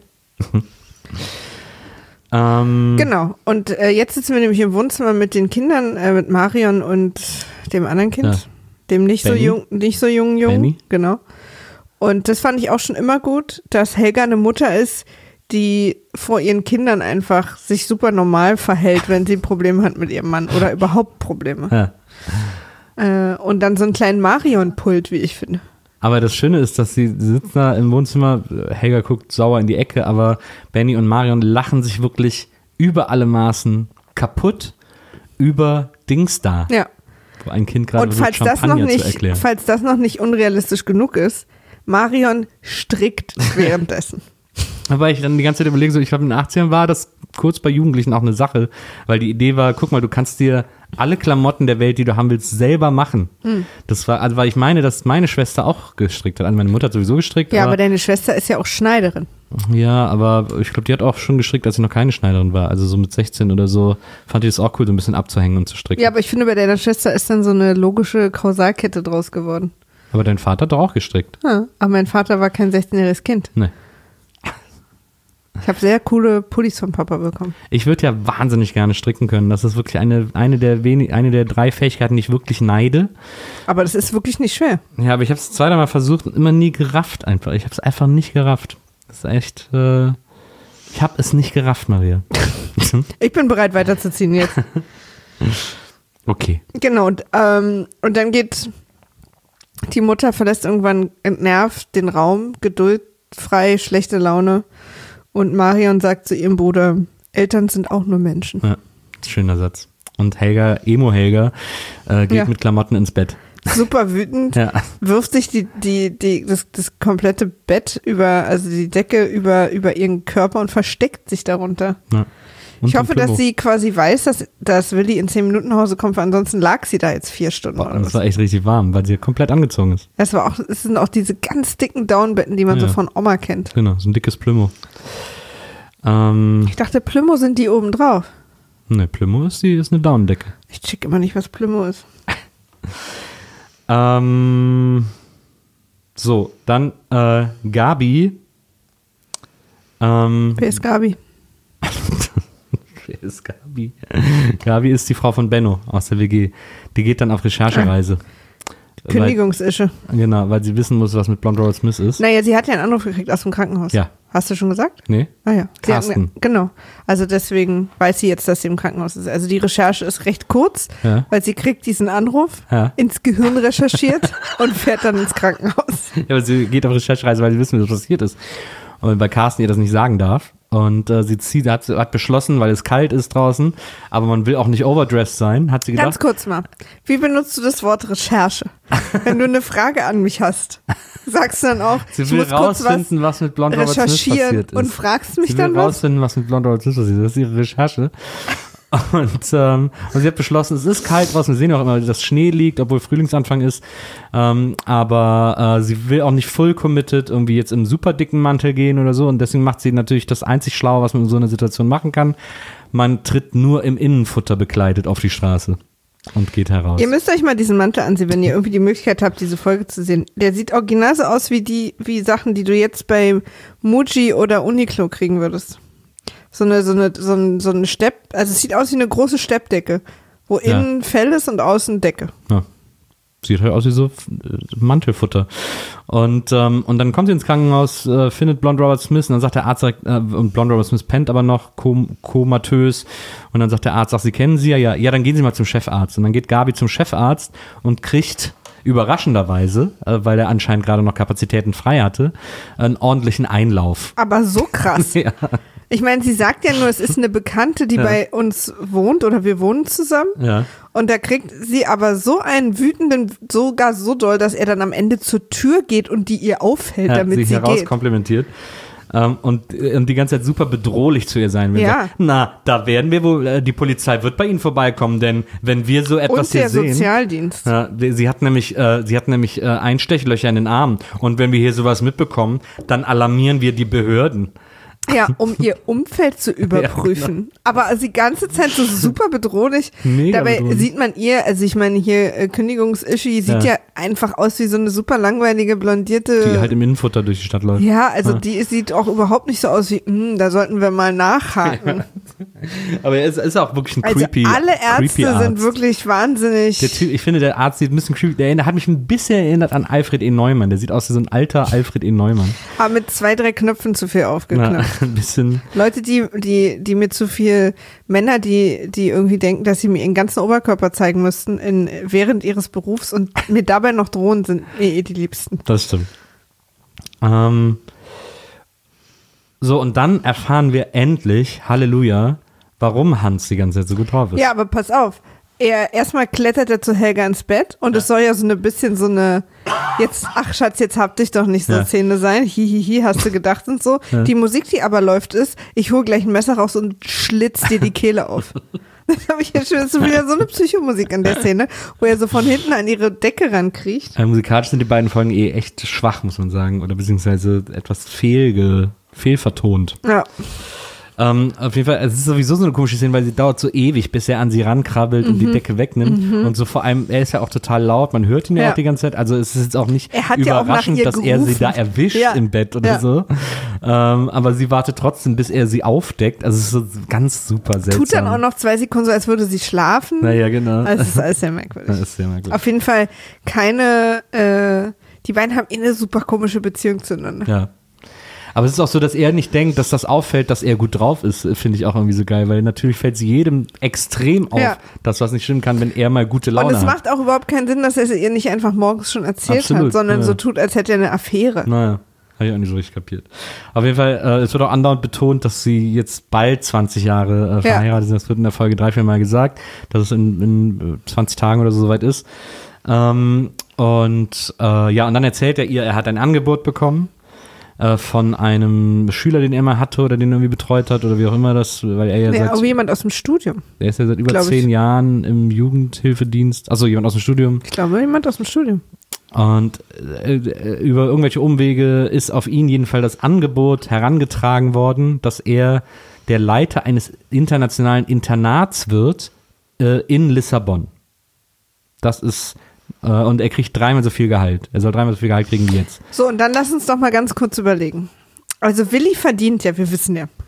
ähm, genau. Und äh, jetzt sitzen wir nämlich im Wohnzimmer mit den Kindern, äh, mit Marion und dem anderen Kind, ja. dem nicht Benny. so jung, nicht so jungen Jungen. Benny. Genau. Und das fand ich auch schon immer gut, dass Helga eine Mutter ist, die vor ihren Kindern einfach sich super normal verhält, wenn sie Probleme hat mit ihrem Mann oder überhaupt Probleme. Ja. Äh, und dann so einen kleinen Marion-Pult, wie ich finde. Aber das Schöne ist, dass sie sitzen da im Wohnzimmer, Helga guckt sauer in die Ecke, aber Benny und Marion lachen sich wirklich über alle Maßen kaputt über Dings da. Ja. Wo ein Kind gerade versucht, Champagner zu erklären. Falls das noch nicht unrealistisch genug ist, Marion strickt währenddessen. Aber ich dann die ganze Zeit überlege, so ich glaube in den achtzigern war das kurz bei Jugendlichen auch eine Sache, weil die Idee war, guck mal, du kannst dir alle Klamotten der Welt, die du haben willst, selber machen. Mhm. Das war, also weil ich meine, dass meine Schwester auch gestrickt hat. Also meine Mutter hat sowieso gestrickt. Ja, aber, aber deine Schwester ist ja auch Schneiderin. Ja, aber ich glaube, die hat auch schon gestrickt, als sie noch keine Schneiderin war. Also so mit sechzehn oder so fand ich es auch cool, so ein bisschen abzuhängen und zu stricken. Ja, aber ich finde, bei deiner Schwester ist dann so eine logische Kausalkette draus geworden. Aber dein Vater hat doch auch gestrickt. Ja, aber mein Vater war kein sechzehnjähriges Kind. Nee. Ich habe sehr coole Pullis vom Papa bekommen. Ich würde ja wahnsinnig gerne stricken können. Das ist wirklich eine, eine, der wenig, eine der drei Fähigkeiten, die ich wirklich neide. Aber das ist wirklich nicht schwer. Ja, aber ich habe es zwei, dreimal versucht und immer nie gerafft einfach. Ich habe es einfach nicht gerafft. Das ist echt, äh, ich habe es nicht gerafft, Maria. Ich bin bereit weiterzuziehen jetzt. Okay. Genau, und, ähm, und dann geht die Mutter, verlässt irgendwann entnervt den Raum, geduldfrei, schlechte Laune. Und Marion sagt zu ihrem Bruder, Eltern sind auch nur Menschen. Ja, schöner Satz. Und Helga, Emo-Helga, äh, geht ja. mit Klamotten ins Bett. Super wütend, ja. wirft sich die, die, die, das, das komplette Bett über, also die Decke über, über ihren Körper und versteckt sich darunter. Ja. Ich hoffe, dass sie quasi weiß, dass, dass Willi in zehn Minuten nach Hause kommt, weil ansonsten lag sie da jetzt vier Stunden. Boah, das war echt richtig warm, weil sie komplett angezogen ist. Das war auch, es sind auch diese ganz dicken Downbetten, die man ja. so von Oma kennt. Genau, so ein dickes Plümo. Ähm, ich dachte, Plümo sind die oben drauf. Ne, Plümo ist, die, ist eine Daunendecke. Ich check immer nicht, was Plümo ist. ähm, so, dann äh, Gabi. Ähm, Wer ist Gabi? ist Gabi. Gabi ist die Frau von Benno aus der W G. Die geht dann auf Recherchereise. Kündigungsische. Weil, genau, weil sie wissen muss, was mit Blonde Robert Smith ist. Naja, sie hat ja einen Anruf gekriegt aus dem Krankenhaus. Ja. Hast du schon gesagt? Nee. Ah ja. Sie Carsten. Hat, genau. Also deswegen weiß sie jetzt, dass sie im Krankenhaus ist. Also die Recherche ist recht kurz, Ja. weil sie kriegt diesen Anruf, Ja. ins Gehirn recherchiert und fährt dann ins Krankenhaus. Ja, aber sie geht auf Recherchereise, weil sie wissen, was passiert ist. Und weil Carsten ihr das nicht sagen darf. Und äh, sie zieht, hat, hat beschlossen, weil es kalt ist draußen, aber man will auch nicht overdressed sein, hat sie gedacht. Ganz kurz mal. Wie benutzt du das Wort Recherche? Wenn du eine Frage an mich hast, sagst du dann auch, Sie ich will muss kurz rausfinden, was, was mit Blonde Robert Smith recherchieren passiert ist. und fragst mich sie will dann was? rausfinden, was mit Blonde Robert Smith passiert ist. Das ist ihre Recherche. Und, ähm, und sie hat beschlossen, es ist kalt draußen, wir sehen auch immer, dass Schnee liegt, obwohl Frühlingsanfang ist, ähm, aber äh, sie will auch nicht full committed irgendwie jetzt im super dicken Mantel gehen oder so und deswegen macht sie natürlich das einzig Schlaue, was man in so einer Situation machen kann. Man tritt nur im Innenfutter bekleidet auf die Straße und geht heraus. Ihr müsst euch mal diesen Mantel ansehen, wenn ihr irgendwie die Möglichkeit habt, diese Folge zu sehen. Der sieht original so aus wie die, wie Sachen, die du jetzt bei Muji oder Uniqlo kriegen würdest. So eine, so eine, so eine, so eine Stepp, also es sieht aus wie eine große Steppdecke, wo Ja. innen Fell ist und außen Decke. Ja. Sieht halt aus wie so äh, Mantelfutter. Und, ähm, und dann kommt sie ins Krankenhaus, äh, findet Blonde Robert Smith und dann sagt der Arzt, direkt, äh, und Blonde Robert Smith pennt aber noch, kom- komatös. Und dann sagt der Arzt, ach, Sie kennen sie ja, ja, ja, dann gehen Sie mal zum Chefarzt. Und dann geht Gabi zum Chefarzt und kriegt überraschenderweise, äh, weil er anscheinend gerade noch Kapazitäten frei hatte, einen ordentlichen Einlauf. Aber so krass. Ja. Ich meine, sie sagt ja nur, es ist eine Bekannte, die Ja. bei uns wohnt oder wir wohnen zusammen. Ja. Und da kriegt sie aber so einen wütenden, sogar so doll, dass er dann am Ende zur Tür geht und die ihr aufhält, Ja, damit sie sie geht. herauskomplimentiert. Ähm, und, und die ganze Zeit super bedrohlich zu ihr sein will. Ja. Sagt, na, da werden wir wohl, äh, die Polizei wird bei Ihnen vorbeikommen, denn wenn wir so etwas Und der hier sehen. Sozialdienst. Ja, sie hat nämlich, äh, sie hat nämlich äh, Einstechlöcher in den Armen. Und wenn wir hier sowas mitbekommen, dann alarmieren wir die Behörden. Ja, um ihr Umfeld zu überprüfen. Aber die ganze Zeit so super bedrohlich. Mega Dabei bedrohlich. sieht man ihr, also ich meine hier äh, Kündigungs-Ishi sieht ja. Ja. einfach aus wie so eine super langweilige, blondierte. Die halt im Innenfutter durch die Stadt läuft. Ja, also Ja. die sieht auch überhaupt nicht so aus wie, hm, da sollten wir mal nachhaken. Aber er ist, ist auch wirklich ein Also creepy alle creepy Ärzte Arzt. sind wirklich wahnsinnig. Der Typ, ich finde, der Arzt sieht ein bisschen creepy. Der hat mich ein bisschen erinnert an Alfred E. Neumann. Der sieht aus wie so ein alter Alfred E. Neumann. Aber mit zwei, drei Knöpfen zu viel Na, aufgeknöpft. ein bisschen. Leute, die, die, die mir zu viel, Männer, die, die irgendwie denken, dass sie mir ihren ganzen Oberkörper zeigen müssten in, während ihres Berufs und mir dabei noch drohen, sind mir eh die Liebsten. Das stimmt. Ähm, so, und dann erfahren wir endlich, Halleluja, warum Hans die ganze Zeit so gut drauf ist. Ja, aber pass auf. Er, erstmal klettert er zu Helga ins Bett und es soll ja so ein bisschen so eine, jetzt, ach Schatz, jetzt hab dich doch nicht so Ja. Szene sein, hihihi, hast du gedacht und so. Ja. Die Musik, die aber läuft, ist, ich hole gleich ein Messer raus und schlitz dir die Kehle auf. Das habe ich ja schon, das ist wieder so eine Psychomusik in der Szene, wo er so von hinten an ihre Decke rankriecht. Äh, musikalisch sind die beiden Folgen eh echt schwach, muss man sagen, oder beziehungsweise etwas fehlge, fehlvertont. Ja. Ähm, auf jeden Fall, es ist sowieso so eine komische Szene, weil sie dauert so ewig, bis er an sie rankrabbelt und die Decke wegnimmt. Und so vor allem, er ist ja auch total laut, man hört ihn ja, Ja. auch die ganze Zeit. Also es ist jetzt auch nicht Er hat ja auch nach überraschend, ihr dass er sie gerufen. da erwischt Ja. im Bett oder Ja. so. Ähm, aber sie wartet trotzdem, bis er sie aufdeckt. Also es ist so ganz super seltsam. Tut dann auch noch zwei Sekunden so, als würde sie schlafen. Naja, genau. Also es ist alles sehr merkwürdig. Das ist sehr merkwürdig. Auf jeden Fall keine, äh, die beiden haben eh eine super komische Beziehung zueinander. Ja. Aber es ist auch so, dass er nicht denkt, dass das auffällt, dass er gut drauf ist, finde ich auch irgendwie so geil, weil natürlich fällt es jedem extrem auf, Ja. dass was nicht stimmen kann, wenn er mal gute Laune Und es hat. macht auch überhaupt keinen Sinn, dass er es ihr nicht einfach morgens schon erzählt Absolut, hat, sondern ja. so tut, als hätte er eine Affäre. Naja, habe ich auch nicht so richtig kapiert. Auf jeden Fall, äh, es wird auch andauernd betont, dass sie jetzt bald zwanzig Jahre äh, Ja. verheiratet sind. Das wird in der Folge drei, vier Mal gesagt, dass es in, in zwanzig Tagen oder so soweit ist. Ähm, und äh, ja, und dann erzählt er ihr, er hat ein Angebot bekommen äh, von einem Schüler, den er mal hatte oder den er irgendwie betreut hat oder wie auch immer das, weil er ja Ja, seit, aber jemand aus dem Studium. er ist ja seit über glaub ich. zehn Jahren im Jugendhilfedienst, also jemand aus dem Studium. Ich glaube, jemand aus dem Studium. Und äh, über irgendwelche Umwege ist auf ihn jedenfalls das Angebot herangetragen worden, dass er der Leiter eines internationalen Internats wird äh, in Lissabon. Das ist, äh, und er kriegt dreimal so viel Gehalt. Er soll dreimal so viel Gehalt kriegen wie jetzt. So, und dann lass uns doch mal ganz kurz überlegen. Also Willi verdient ja, wir wissen ja,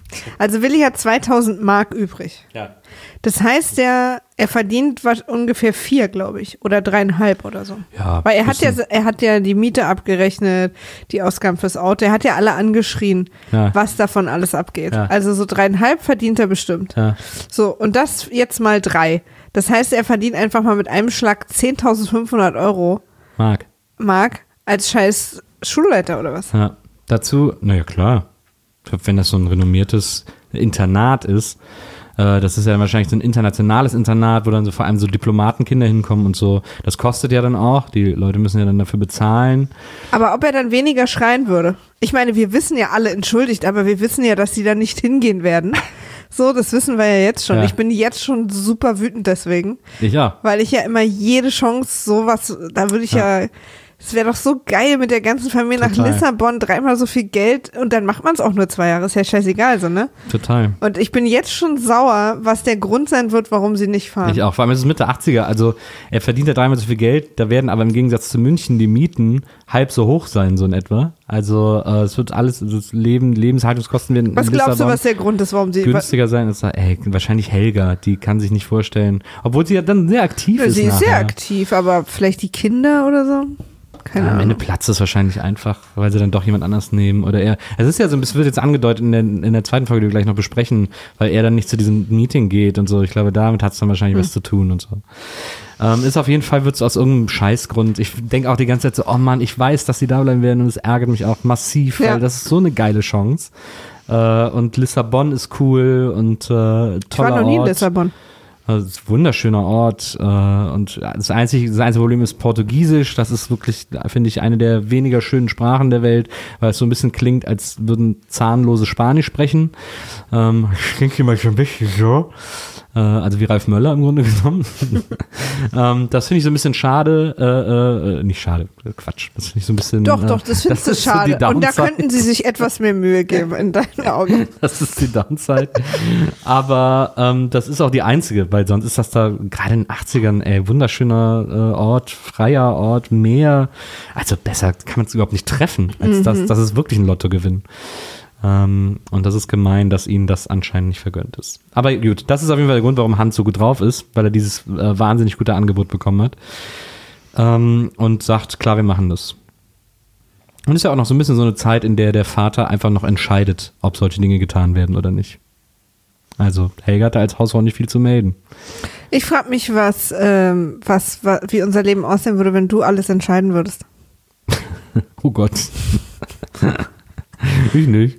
Also Willi hat zweitausend Mark übrig. Ja. Das heißt, er, er verdient was, ungefähr vier, glaube ich. Oder dreieinhalb oder so. Ja, Weil er hat ja, bisschen. er hat ja die Miete abgerechnet, die Ausgaben fürs Auto. Er hat ja alle angeschrien, Ja. was davon alles abgeht. Ja. Also so dreieinhalb verdient er bestimmt. Ja. So, und das jetzt mal drei. Das heißt, er verdient einfach mal mit einem Schlag zehntausendfünfhundert Euro Marc. Mark als scheiß Schulleiter oder was? Ja. Dazu, naja klar, ich glaub, wenn das so ein renommiertes Internat ist, äh, das ist ja dann wahrscheinlich so ein internationales Internat, wo dann so vor allem so Diplomatenkinder hinkommen und so. Das kostet ja dann auch, die Leute müssen ja dann dafür bezahlen. Aber ob er dann weniger schreien würde? Ich meine, wir wissen ja alle, entschuldigt, aber wir wissen ja, dass sie da nicht hingehen werden. So, das wissen wir ja jetzt schon. Ja. Ich bin jetzt schon super wütend deswegen, Ich ja. weil ich ja immer jede Chance sowas, da würde ich ja, es wäre doch so geil mit der ganzen Familie nach Total. Lissabon, dreimal so viel Geld und dann macht man es auch nur zwei Jahre, ist ja scheißegal so, ne? Total. Und ich bin jetzt schon sauer, was der Grund sein wird, warum sie nicht fahren. Ich auch, vor allem ist es Mitte achtziger, also er verdient ja dreimal so viel Geld, da werden aber im Gegensatz zu München die Mieten halb so hoch sein, so in etwa. Also äh, es wird alles, das Leben, Lebenshaltungskosten werden Was in glaubst du, Lissabon was der Grund ist, warum sie... günstiger sein. Ist, ey, wahrscheinlich Helga, die kann sich nicht vorstellen. Obwohl sie ja dann sehr aktiv Ja, ist sie ist nachher. sehr aktiv, aber vielleicht die Kinder oder so? Keine Ja, am Ende Ahnung. platzt es wahrscheinlich einfach, weil sie dann doch jemand anders nehmen. Oder er. Es ist ja so, es wird jetzt angedeutet in der, in der zweiten Folge, die wir gleich noch besprechen, weil er dann nicht zu diesem Meeting geht und so. Ich glaube, damit hat es dann wahrscheinlich Hm. was zu tun und so. Ähm, ist auf jeden Fall, wird es aus irgendeinem Scheißgrund. Ich denke auch die ganze Zeit so, oh Mann, ich weiß, dass sie da bleiben werden und es ärgert mich auch massiv, Ja. weil das ist so eine geile Chance. Äh, und Lissabon ist cool und äh, toller Ich war noch nie in Ort. Lissabon. Also, es ist ein wunderschöner Ort äh, und das einzige, das einzige Problem ist Portugiesisch. Das ist wirklich, finde ich, eine der weniger schönen Sprachen der Welt, weil es so ein bisschen klingt, als würden Zahnlose Spanisch sprechen. Ähm, klingt immer schon ein bisschen so. Äh, also wie Ralf Möller im Grunde genommen. ähm, das finde ich so ein bisschen schade. Äh, äh, nicht schade, Quatsch. Das finde ich so ein bisschen. Doch, äh, doch, das findest du ist so die schade. Und da Downside. könnten sie sich etwas mehr Mühe geben in deinen Augen. Das ist die Downside. Aber ähm, das ist auch die einzige, weil sonst ist das da gerade in den achtzigern, ey, wunderschöner äh, Ort, freier Ort, Meer. Also besser kann man es überhaupt nicht treffen, als das. Das ist wirklich ein Lottogewinn. Ähm, und das ist gemein, dass ihnen das anscheinend nicht vergönnt ist. Aber gut, das ist auf jeden Fall der Grund, warum Hans so gut drauf ist, weil er dieses äh, wahnsinnig gute Angebot bekommen hat. Ähm, und sagt, klar, wir machen das. Und ist ja auch noch so ein bisschen so eine Zeit, in der der Vater einfach noch entscheidet, ob solche Dinge getan werden oder nicht. Also Helga hat da als Hausfrau nicht viel zu melden. Ich frage mich, was, ähm, was, wa- wie unser Leben aussehen würde, wenn du alles entscheiden würdest. Oh Gott. Ich nicht.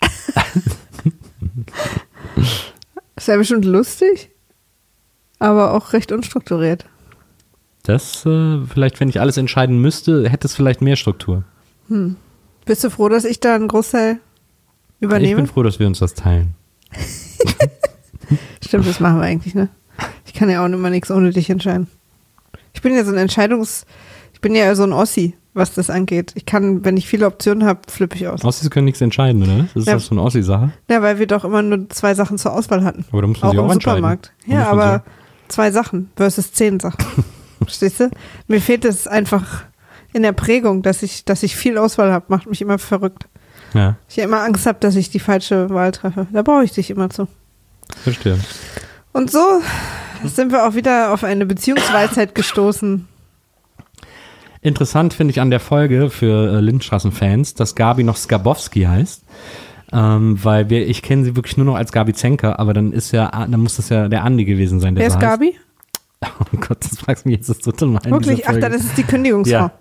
Das wäre bestimmt lustig, aber auch recht unstrukturiert. Das, äh, vielleicht, wenn ich alles entscheiden müsste, hätte es vielleicht mehr Struktur. Hm. Bist du froh, dass ich da einen Großteil Ich übernehme? bin froh, dass wir uns das teilen. Stimmt, das machen wir eigentlich, ne? Ich kann ja auch immer nichts ohne dich entscheiden. Ich bin ja so ein Entscheidungs... Ich bin ja so ein Ossi, was das angeht. Ich kann, wenn ich viele Optionen habe, flippe ich aus. Ossis können nichts entscheiden, oder? Das ist Ja. das so eine Ossi-Sache. Ja, weil wir doch immer nur zwei Sachen zur Auswahl hatten. Aber da muss man Auch sich im auch entscheiden. Supermarkt. Da Ja, muss man aber zwei Sachen versus zehn Sachen. Verstehst du? Mir fehlt es einfach in der Prägung, dass ich, dass ich viel Auswahl habe, macht mich immer verrückt. sich- Ja, Ich ja immer Angst habe, dass ich die falsche Wahl treffe. Da brauche ich dich immer zu. verstehe. Und so sind wir auch wieder auf eine Beziehungsweisheit gestoßen. Interessant finde ich an der Folge für äh, Lindstraßen-Fans, dass Gabi noch Skabowski heißt. Ähm, weil wir, ich kenne sie wirklich nur noch als Gabi Zenker, aber dann ist ja, dann muss das ja der Andi gewesen sein, der Wer so ist heißt. Gabi? Oh Gott, das fragst du mich jetzt das dritte Mal. in Wirklich? dieser Ach, Folge. dann ist es die Kündigungsfrau. Ja.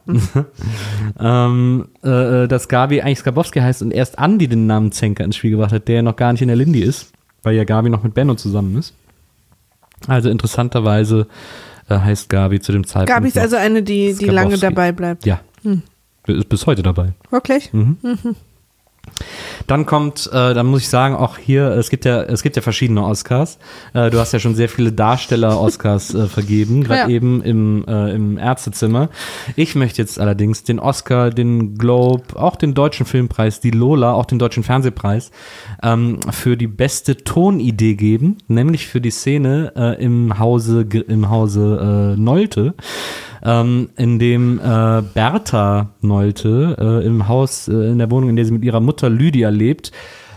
ähm, äh, dass Gabi eigentlich Skabowski heißt und erst Andi den Namen Zenker ins Spiel gebracht hat, der ja noch gar nicht in der Lindy ist, weil ja Gabi noch mit Benno zusammen ist. Also interessanterweise äh, heißt Gabi zu dem Zeitpunkt Gabi ist noch also eine, die, die lange Skabowski. dabei bleibt. Ja, Hm. ist bis heute dabei. Wirklich? Mhm. Dann kommt, äh, dann muss ich sagen, auch hier, es gibt ja, es gibt ja verschiedene Oscars. Äh, du hast ja schon sehr viele Darsteller-Oscars äh, vergeben, gerade Ja. eben im, äh, im Ärztezimmer. Ich möchte jetzt allerdings den Oscar, den Globe, auch den deutschen Filmpreis, die Lola, auch den deutschen Fernsehpreis ähm, für die beste Tonidee geben, nämlich für die Szene äh, im Hause, im Hause äh, Nolte. Ähm, in dem äh, Bertha Nolte äh, im Haus, äh, in der Wohnung, in der sie mit ihrer Mutter Lydia lebt,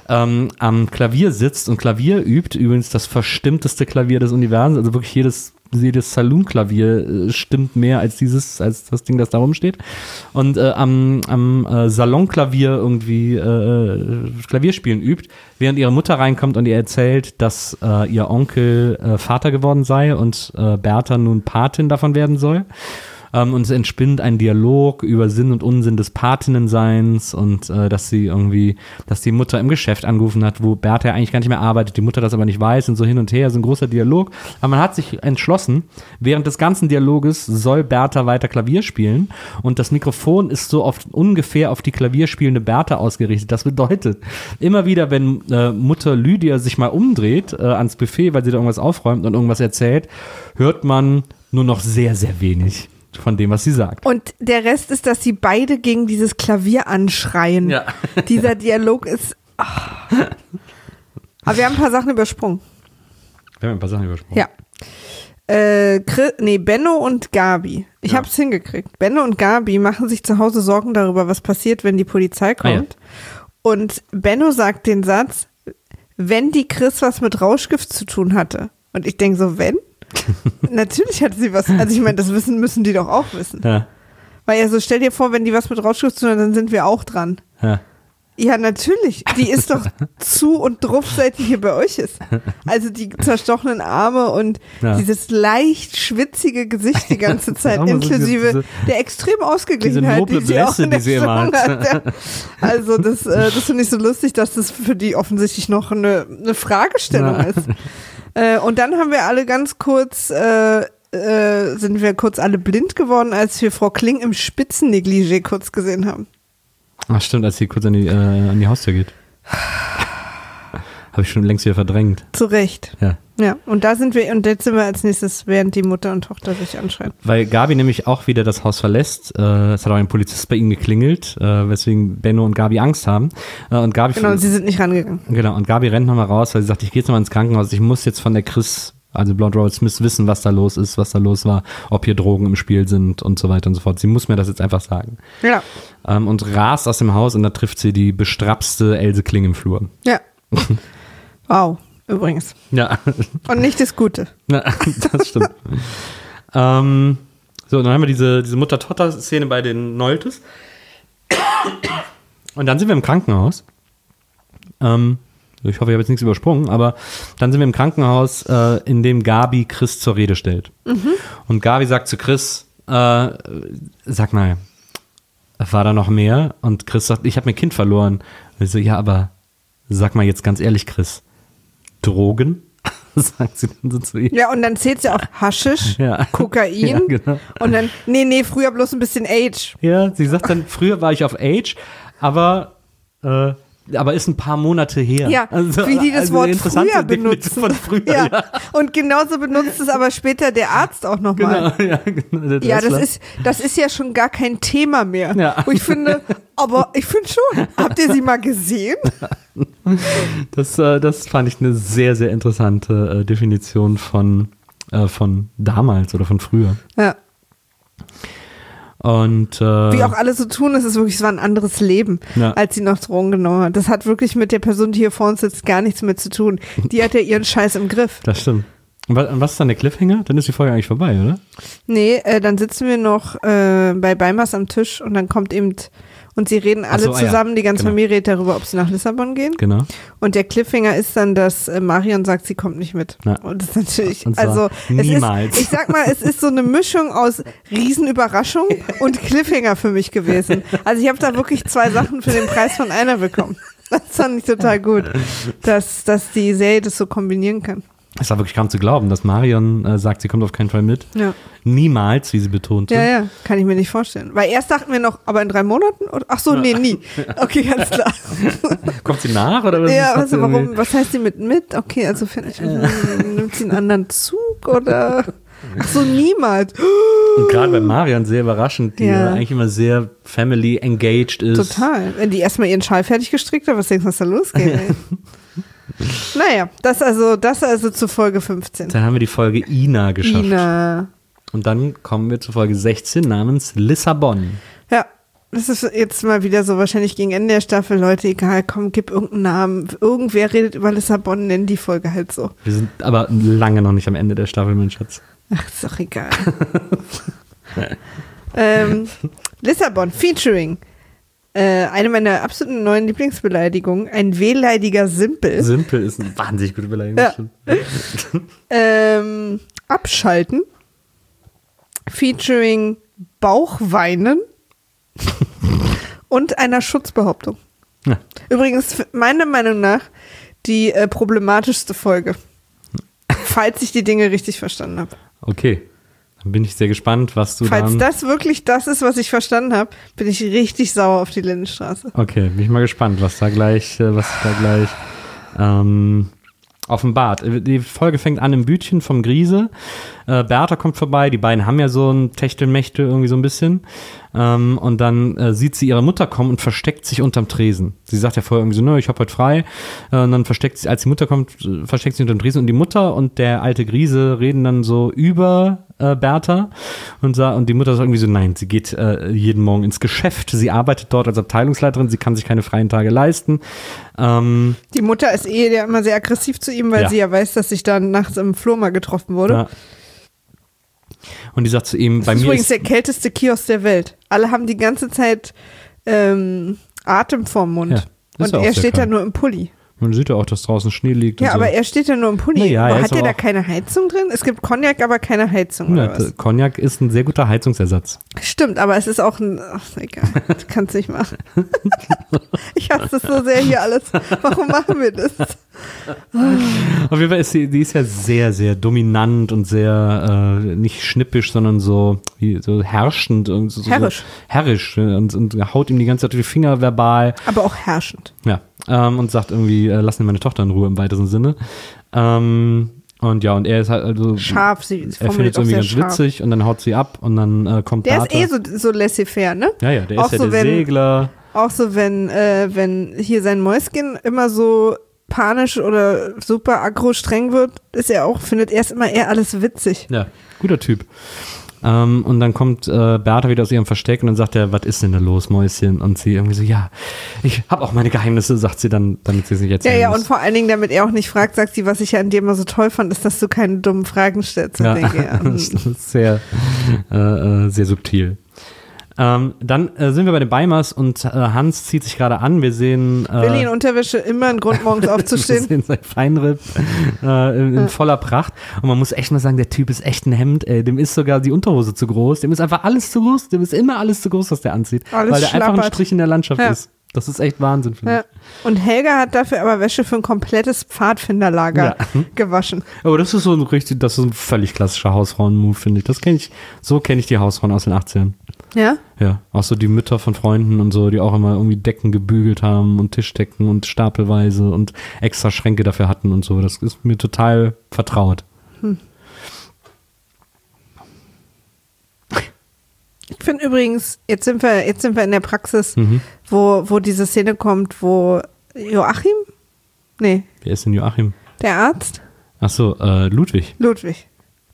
ähm, am Klavier sitzt und Klavier übt. Übrigens das verstimmteste Klavier des Universums. Also wirklich jedes jedes Saloon-Klavier äh, stimmt mehr als dieses, als das Ding, das da rumsteht. Und äh, am, am äh, Salonklavier irgendwie äh, Klavierspielen übt, während ihre Mutter reinkommt und ihr erzählt, dass äh, ihr Onkel äh, Vater geworden sei und äh, Bertha nun Patin davon werden soll. Um, und es entspinnt ein Dialog über Sinn und Unsinn des Patinnenseins und äh, dass sie irgendwie, dass die Mutter im Geschäft angerufen hat, wo Bertha ja eigentlich gar nicht mehr arbeitet, die Mutter das aber nicht weiß und so hin und her, so ein großer Dialog. Aber man hat sich entschlossen, während des ganzen Dialoges soll Bertha weiter Klavier spielen und das Mikrofon ist so oft ungefähr auf die klavierspielende Bertha ausgerichtet. Das bedeutet, immer wieder, wenn äh, Mutter Lydia sich mal umdreht äh, ans Buffet, weil sie da irgendwas aufräumt und irgendwas erzählt, hört man nur noch sehr, sehr wenig von dem, was sie sagt. Und der Rest ist, dass sie beide gegen dieses Klavier anschreien. Ja. Dieser Dialog ist... Oh. Aber wir haben ein paar Sachen übersprungen. Wir haben ein paar Sachen übersprungen. Ja. Äh, Chris, nee, Benno und Gabi. Ich Ja. hab's hingekriegt. Benno und Gabi machen sich zu Hause Sorgen darüber, was passiert, wenn die Polizei kommt. Ah, ja. Und Benno sagt den Satz, wenn die Chris was mit Rauschgift zu tun hatte. Und ich denke so, wenn? Natürlich hatte sie was, also ich meine, das wissen müssen die doch auch wissen. Ja. Weil ja so, stell dir vor, wenn die was mit Rauschgift zu tun hat, dann sind wir auch dran. Ja. Ja, natürlich. Die ist doch zu und druff, seit die hier bei euch ist. Also die zerstochenen Arme und Ja. dieses leicht schwitzige Gesicht die ganze Zeit, Ja, so inklusive diese- der extremen Ausgeglichenheit, noble die sie auch Blässe, in der die sie immer Stimmung hat. hat. Ja. Also das, äh, das finde ich so lustig, dass das für die offensichtlich noch eine, eine Fragestellung Ja. ist. Äh, und dann haben wir alle ganz kurz, äh, äh, sind wir kurz alle blind geworden, als wir Frau Kling im Spitzennegligé kurz gesehen haben. Ach stimmt, als sie kurz an die, äh, an die Haustür geht. Habe ich schon längst wieder verdrängt. Zu Recht. Ja. Ja, und da sind wir, und jetzt sind wir als nächstes, während die Mutter und Tochter sich anschreien. Weil Gabi nämlich auch wieder das Haus verlässt. Äh, es hat auch ein Polizist bei ihnen geklingelt, äh, weswegen Benno und Gabi Angst haben. Äh, und Gabi Genau, und sie sind nicht rangegangen. Genau, und Gabi rennt nochmal raus, weil sie sagt, ich gehe jetzt nochmal ins Krankenhaus, ich muss jetzt von der Chris, also Blonde Robert Smith, wissen, was da los ist, was da los war, ob hier Drogen im Spiel sind und so weiter und so fort. Sie muss mir das jetzt einfach sagen. Ja, Ähm, und rast aus dem Haus und da trifft sie die bestrapste Else Kling im Flur. ja. Wow, übrigens. Ja, Und nicht das Gute. ja das stimmt. ähm, so, dann haben wir diese, diese Mutter-Tochter-Szene bei den Noltes. Und dann sind wir im Krankenhaus. Ähm, ich hoffe, ich habe jetzt nichts übersprungen, aber dann sind wir im Krankenhaus, äh, in dem Gabi Chris zur Rede stellt. Mhm. Und Gabi sagt zu Chris, äh, sag mal, war da noch mehr? Und Chris sagt, ich habe mein Kind verloren. Und ich so, ja, aber sag mal jetzt ganz ehrlich, Chris, Drogen? Sagt sie dann so zu ihr. Ja, und dann zählt sie auf Haschisch, Ja. Kokain Ja, genau. und dann, nee, nee, früher bloß ein bisschen Age. Ja, sie sagt dann, früher war ich auf Age, aber, äh, aber ist ein paar Monate her. Ja, Also, wie die das also Wort interessante früher Definition benutzen. Von früher, ja. ja. Und genauso benutzt es aber später der Arzt auch nochmal. Genau, ja, genau. der Ja, das Dressler. ist, das ist ja schon gar kein Thema mehr. Ja. Wo ich finde, aber ich finde schon. Habt ihr sie mal gesehen? Das, äh, das fand ich eine sehr, sehr interessante äh, Definition von, äh, von damals oder von früher. Ja. Und äh, Wie auch alle so tun, es ist wirklich, es war ein anderes Leben, Ja. als sie noch Drogen genommen hat. Das hat wirklich mit der Person, die hier vor uns sitzt, gar nichts mehr zu tun. Die hat ja ihren Scheiß im Griff. das stimmt. Und was, und was ist dann der Cliffhanger? Dann ist die Folge eigentlich vorbei, oder? Nee, äh, dann sitzen wir noch äh, bei Beimers am Tisch und dann kommt eben, und sie reden alle Ach so, ah ja, zusammen, die ganze genau. Familie redet darüber, ob sie nach Lissabon gehen. Genau. Und der Cliffhanger ist dann, dass äh, Marion sagt, sie kommt nicht mit. Ja. Und das ist natürlich, Und zwar also niemals. es ist, ich sag mal, es ist so eine Mischung aus Riesenüberraschung und Cliffhanger für mich gewesen. Also ich habe da wirklich zwei Sachen für den Preis von einer bekommen. Das fand ich total gut, dass, dass die Serie das so kombinieren kann. Es war wirklich kaum zu glauben, dass Marion äh, sagt, sie kommt auf keinen Fall mit. Ja. Niemals, wie sie betonte. Ja, ja, kann ich mir nicht vorstellen. Weil erst dachten wir noch, aber in drei Monaten? Oder? Ach so, nee, nie. Okay, ganz klar. Kommt sie nach oder was? Ja, ist das also warum, irgendwie? was heißt sie mit mit? Okay, also vielleicht nimmt sie einen anderen Zug oder? Ach so, niemals. Und gerade bei Marion sehr überraschend, die Ja. ja eigentlich immer sehr family engaged ist. Total. Wenn die erstmal ihren Schal fertig gestrickt hat, was denkst du, was da losgeht? Ey? Naja, das also, das also zu Folge fünfzehn. Dann haben wir die Folge Ina geschafft. Ina. Und dann kommen wir zu Folge sechzehn namens Lissabon. Ja, Das ist jetzt mal wieder so, wahrscheinlich gegen Ende der Staffel, Leute, egal, komm, gib irgendeinen Namen. Irgendwer redet über Lissabon, nenn die Folge halt so. Wir sind aber lange noch nicht am Ende der Staffel, mein Schatz. Ach, ist doch egal. ähm, Lissabon, featuring äh, eine meiner absoluten neuen Lieblingsbeleidigungen, ein wehleidiger Simpel. Simpel ist eine wahnsinnig gute Beleidigung. Ja. ähm, abschalten, featuring Bauchweinen und einer Schutzbehauptung. Ja. Übrigens, meiner Meinung nach, die äh, problematischste Folge. Falls ich die Dinge richtig verstanden habe. Okay, dann bin ich sehr gespannt, was du Falls dann... das wirklich das ist, was ich verstanden habe, bin ich richtig sauer auf die Lindenstraße. Okay, bin ich mal gespannt, was da gleich, äh, was da gleich ähm, offenbart. Die Folge fängt an im Bütchen vom Griese. Äh, Bertha kommt vorbei, die beiden haben ja so ein Techtelmechtel irgendwie so ein bisschen. Ähm, und dann äh, sieht sie ihre Mutter kommen und versteckt sich unterm Tresen. Sie sagt ja vorher irgendwie so, ne, ich hab heute frei. Äh, und dann versteckt sie, als die Mutter kommt, versteckt sie unterm Tresen. Und die Mutter und der alte Griese reden dann so über äh, Bertha. Und, sa- und die Mutter sagt irgendwie so, nein, sie geht äh, jeden Morgen ins Geschäft. Sie arbeitet dort als Abteilungsleiterin. Sie kann sich keine freien Tage leisten. Ähm, die Mutter ist eh ja immer sehr aggressiv zu ihm, weil ja. sie ja weiß, dass sich dann nachts im Flur mal getroffen wurde. Ja. Und die sagt zu ihm, das bei ist mir übrigens ist der kälteste Kiosk der Welt. Alle haben die ganze Zeit ähm, Atem vorm Mund. Ja, ist und ja auch er sehr steht da kalt. nur im Pulli. Man sieht ja auch, dass draußen Schnee liegt. Ja, und so. aber er steht da nur im Pulli. Na ja, er Hat ist er aber da auch- keine Heizung drin? Es gibt Cognac, aber keine Heizung. Ja, Oder was? d- Cognac ist ein sehr guter Heizungsersatz. Stimmt, aber es ist auch ein. Ach, egal. Du kannst nicht machen. Ich hasse das so sehr hier alles. Warum machen wir das? Auf jeden Fall ist sie, die ist ja sehr, sehr dominant und sehr, äh, nicht schnippisch, sondern so, wie, so herrschend. Und so, Herrisch. So, herrisch. äh, Und, und haut ihm die ganze Zeit durch die Finger verbal. Aber auch herrschend. Ja. Ähm, und sagt irgendwie, äh, lass mir meine Tochter in Ruhe im weitesten Sinne. Ähm, und ja, und er ist halt, also. Scharf, sie Er findet formuliert es auch irgendwie sehr ganz scharf. witzig und dann haut sie ab und dann äh, kommt Der ist Bertha. eh so, so laissez-faire, ne? Ja, ja, der auch ist ja so, der wenn- Segler. Auch so, wenn, äh, wenn hier sein Mäuschen immer so panisch oder super aggro streng wird, ist er auch, findet er es immer eher alles witzig. Ja, guter Typ. Ähm, und dann kommt äh, Bertha wieder aus ihrem Versteck und dann sagt er, was ist denn da los, Mäuschen? Und sie irgendwie so, ja, ich habe auch meine Geheimnisse, sagt sie dann, damit sie es nicht Ja, erzählen ja, muss. und vor allen Dingen, damit er auch nicht fragt, sagt sie, was ich ja an dir immer so toll fand, ist, dass du keine dummen Fragen stellst. Und Ja, denke, ja, hm. das ist sehr, äh, äh, sehr subtil. Ähm, dann äh, sind wir bei den Beimers und äh, Hans zieht sich gerade an. Wir sehen, äh, Willi in Unterwäsche, immer ein Grund, morgens wir aufzustehen. sehen sein Feinripp äh, in, in Ja. voller Pracht. Und man muss echt mal sagen, der Typ ist echt ein Hemd. Ey. Dem ist sogar die Unterhose zu groß. Dem ist einfach alles zu groß. Dem ist immer alles zu groß, was der anzieht. Alles weil der einfach ein schlappert. Strich in der Landschaft Ja. ist. Das ist echt Wahnsinn, finde Ja. Und Helga hat dafür aber Wäsche für ein komplettes Pfadfinderlager Ja. gewaschen. ich. Aber das ist so ein richtig, das ist ein völlig klassischer Hausfrauen-Move, finde ich. Das kenne ich, so kenne ich die Hausfrauen aus den achtzigern. Ja? Ja, auch so die Mütter von Freunden und so, die auch immer irgendwie Decken gebügelt haben und Tischdecken und stapelweise und extra Schränke dafür hatten und so. Das ist mir total vertraut. Ich finde übrigens, jetzt sind wir, jetzt sind wir in der Praxis, Mhm. wo, wo diese Szene kommt, wo Joachim? Nee, Wer ist denn Joachim? der Arzt? Ach so, äh, Ludwig. Ludwig.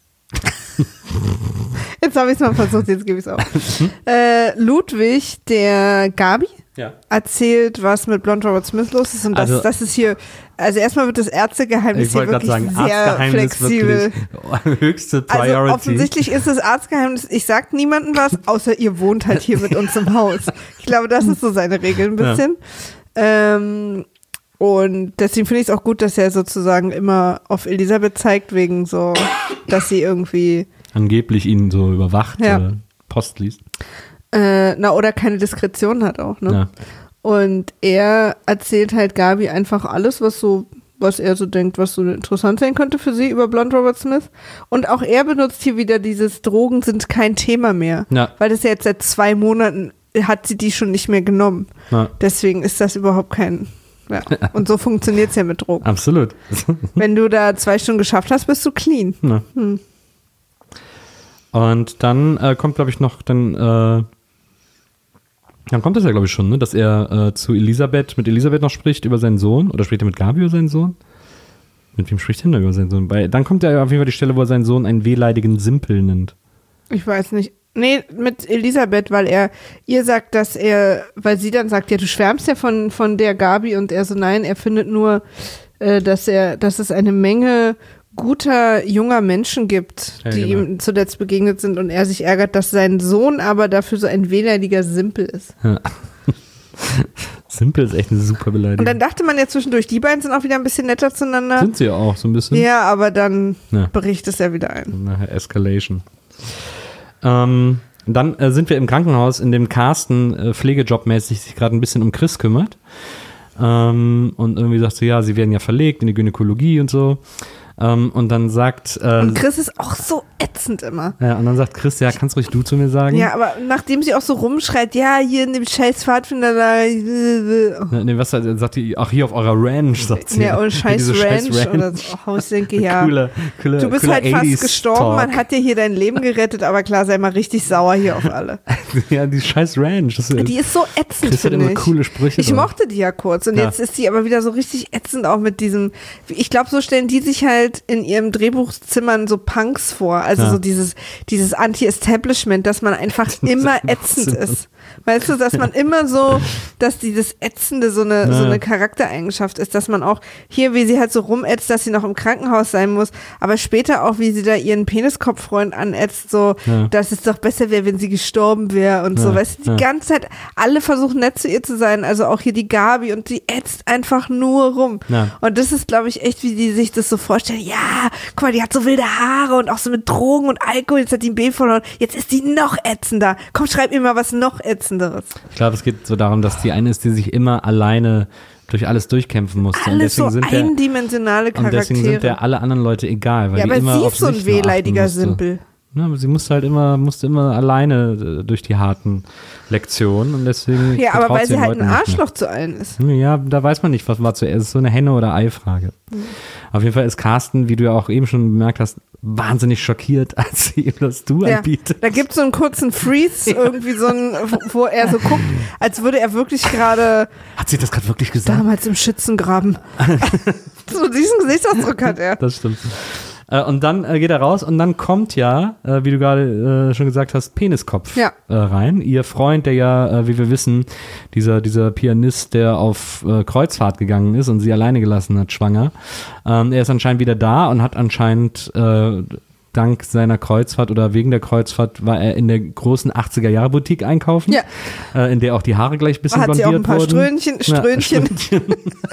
Jetzt habe ich es mal versucht, jetzt gebe ich es auf. äh, Ludwig, der Gabi, Ja. erzählt, was mit Blonde Robert Smith los ist. Und das, Also- das ist hier, also erstmal wird das Ärztegeheimnis Ich hier wollte gerade wirklich sagen, sehr Arztgeheimnis flexibel. wirklich höchste Also Priority. offensichtlich ist das Arztgeheimnis, ich sag niemandem was, außer ihr wohnt halt hier mit uns im Haus. Ich glaube, das ist so seine Regel ein bisschen. Ähm, und deswegen finde ich es auch gut, dass er sozusagen immer auf Elisabeth zeigt, wegen so, dass sie irgendwie, Angeblich ihn so überwacht, Ja. äh, Post liest. äh, na oder keine Diskretion hat auch, ne? Ja. Und er erzählt halt Gabi einfach alles, was so, was er so denkt, was so interessant sein könnte für sie über Blonde Robert Smith. Und auch er benutzt hier wieder dieses Drogen sind kein Thema mehr. Ja. Weil das ja jetzt seit zwei Monaten hat sie die schon nicht mehr genommen. Ja. Deswegen ist das überhaupt kein, ja. Und so funktioniert es ja mit Drogen. Absolut. Wenn du da zwei Stunden geschafft hast, bist du clean. Ja. Hm. Und dann äh, kommt, glaube ich, noch dann, äh, dann kommt das ja, glaube ich, schon, ne, dass er äh, zu Elisabeth, mit Elisabeth noch spricht über seinen Sohn. Oder spricht er mit Gabi über seinen Sohn? Mit wem spricht er denn da über seinen Sohn? Bei, dann kommt ja auf jeden Fall die Stelle, wo er seinen Sohn einen wehleidigen Simpel nennt. Ich weiß nicht. Nee, mit Elisabeth, weil er ihr sagt, dass er, weil sie dann sagt, ja, du schwärmst ja von, von der Gabi und er so, nein, er findet nur, äh, dass er, dass es eine Menge guter, junger Menschen gibt, Ja, die genau. ihm zuletzt begegnet sind und er sich ärgert, dass sein Sohn aber dafür so ein wehleidiger Simpel ist. Ja. Simpel ist echt eine super Beleidigung. Und dann dachte man ja zwischendurch, die beiden sind auch wieder ein bisschen netter zueinander. Sind sie ja auch so ein bisschen. Ja, aber dann Ja. bricht es ja wieder ein. Nachher Escalation. Ähm, dann äh, sind wir im Krankenhaus, in dem Carsten äh, pflegejobmäßig sich gerade ein bisschen um Chris kümmert. Ähm, und irgendwie sagt sie, ja, sie werden ja verlegt in die Gynäkologie und so. Ähm, und dann sagt äh, Und Chris ist auch so ätzend immer. ja, und dann sagt Chris, ja, kannst ruhig du zu mir sagen. Ja, aber nachdem sie auch so rumschreit, ja, hier in dem scheiß Pfadfinder da. Ne, ne, was sagt die? Ach, hier auf eurer Ranch, sagt sie. Ja, und scheiß Diese Ranch, scheiß oder so. Oh, ich denke, ja. Cooler, cooler, Du bist cooler halt fast achtziger gestorben, Talk. man hat dir hier dein Leben gerettet, aber klar, sei mal richtig sauer hier auf alle. Ja, die scheiß Ranch. Das ist, Die ist so ätzend, Chris hat finde immer ich. coole Sprüche. Ich drauf. mochte die ja kurz und Ja. jetzt ist sie aber wieder so richtig ätzend auch mit diesem, ich glaube, so stellen die sich halt in ihrem Drehbuchzimmern so Punks vor, also Ja. so dieses, dieses Anti-Establishment, dass man einfach immer ätzend ist. Weißt du, dass man immer so, dass dieses Ätzende so eine, Ja. so eine Charaktereigenschaft ist, dass man auch hier, wie sie halt so rumätzt, dass sie noch im Krankenhaus sein muss, aber später auch, wie sie da ihren Peniskopffreund anätzt, so, Ja. dass es doch besser wäre, wenn sie gestorben wäre und so, Ja. weißt du, die Ja. ganze Zeit, alle versuchen nett zu ihr zu sein, also auch hier die Gabi und die ätzt einfach nur rum. Ja. Und das ist, glaube ich, echt, wie die sich das so vorstellen, ja, guck mal, die hat so wilde Haare und auch so mit Drogen und Alkohol, jetzt hat die ein Baby verloren, jetzt ist die noch ätzender. Komm, schreib mir mal was noch ätzenderes. Ich glaube, es geht so darum, dass die eine ist, die sich immer alleine durch alles durchkämpfen musste. und Alles deswegen so sind der, eindimensionale und Charaktere. deswegen sind der alle anderen Leute egal, weil ja, die aber immer sie auf ist so ein sich nur achten wehleidiger musste. Simpel. Ja, aber sie musste halt immer, musste immer alleine äh, durch die harten Lektionen und deswegen Ja, aber vertraut weil sie den halt Leuten ein nicht mehr. Arschloch zu allen ist. Ja, da weiß man nicht, was war zuerst. Es ist so eine Henne- oder Ei-Frage. Mhm. Auf jeden Fall ist Carsten, wie du ja auch eben schon bemerkt hast, wahnsinnig schockiert, als sie ihm das Du Ja, anbietet. da gibt es so einen kurzen Freeze, irgendwie so ein, wo er so guckt, als würde er wirklich gerade Hat sie das gerade wirklich gesagt? damals im Schützengraben. So diesen Gesichtsausdruck hat er. Das stimmt. Äh, und dann äh, geht er raus und dann kommt ja, äh, wie du gerade äh, schon gesagt hast, Peniskopf Ja. äh, rein. Ihr Freund, der ja, äh, wie wir wissen, dieser, dieser Pianist, der auf äh, Kreuzfahrt gegangen ist und sie alleine gelassen hat, schwanger. Ähm, er ist anscheinend wieder da und hat anscheinend äh, dank seiner Kreuzfahrt oder wegen der Kreuzfahrt war er in der großen achtziger-Jahre-Boutique einkaufen, Ja. äh, in der auch die Haare gleich ein bisschen Hat sie blondiert auch ein paar wurden. Ströhnchen, Ja, Ströhnchen, Ströhnchen.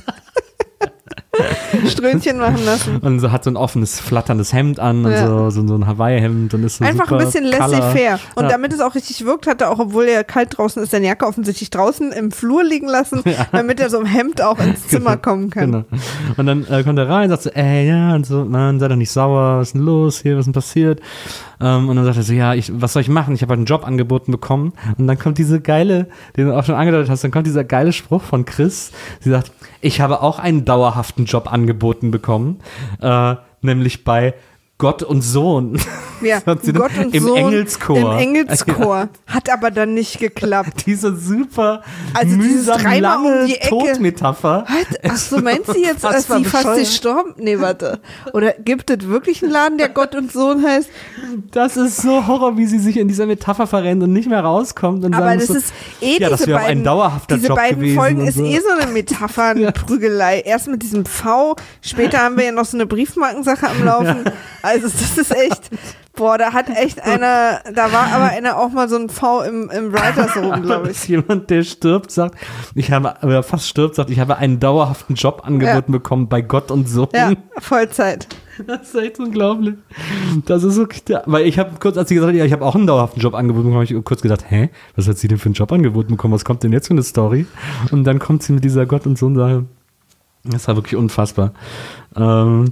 Ströhnchen machen lassen. Und so hat so ein offenes, flatterndes Hemd an und Ja. so, so, so ein Hawaii-Hemd und ist so Einfach super ein bisschen Color. laissez-faire. Und Ja. damit es auch richtig wirkt, hat er auch, obwohl er kalt draußen ist, seine Jacke offensichtlich draußen im Flur liegen lassen, damit er so im Hemd auch ins Zimmer kommen kann. Genau. Und dann äh, kommt er rein, sagt so, ey, ja, und so, Mann, sei doch nicht sauer, was ist denn los hier, was ist denn passiert? Ähm, und dann sagt er so, ja, ich, was soll ich machen? Ich habe halt einen Job angeboten bekommen. Und dann kommt diese geile, den du auch schon angedeutet hast, dann kommt dieser geile Spruch von Chris. Sie sagt, ich habe auch einen dauerhaften Job angeboten bekommen, äh, nämlich bei Gott und Sohn. Ja, Sagt sie dann, Gott und im Sohn Engelschor. Im Engelschor. Hat aber dann nicht geklappt. Diese super Also dieses mühsam dreimal lange um die Ecke. Todmetapher. Ach so, meinst du jetzt, dass Unfassbar sie fast bescheuert. gestorben? Nee, warte. Oder gibt es wirklich einen Laden, der Gott und Sohn heißt? Das ist so Horror, wie sie sich in dieser Metapher verrennt und nicht mehr rauskommt. Und Aber sagen das so, ist eh ja, das diese wäre auch ein beiden, dauerhafter diese Job beiden gewesen Folgen und ist so. eh so eine Metapher, eine Prügelei. Erst mit diesem V, später haben wir ja noch so eine Briefmarkensache am Laufen. Also das ist echt, boah, da hat echt einer, da war aber einer auch mal so ein V im, im Writers Room, glaube ich. Dass jemand, der stirbt, sagt, ich habe, oder fast stirbt, sagt, ich habe einen dauerhaften Job angeboten Ja. bekommen bei Gott und Sohn. Ja, Vollzeit. Das ist echt unglaublich. Das ist so, weil ich habe kurz, als sie gesagt hat, ja, ich habe auch einen dauerhaften Job angeboten bekommen, habe ich kurz gedacht, hä, was hat sie denn für einen Job angeboten bekommen? Was kommt denn jetzt für eine Story? Und dann kommt sie mit dieser Gott und Sohn-Sache. Das war wirklich unfassbar. Ähm,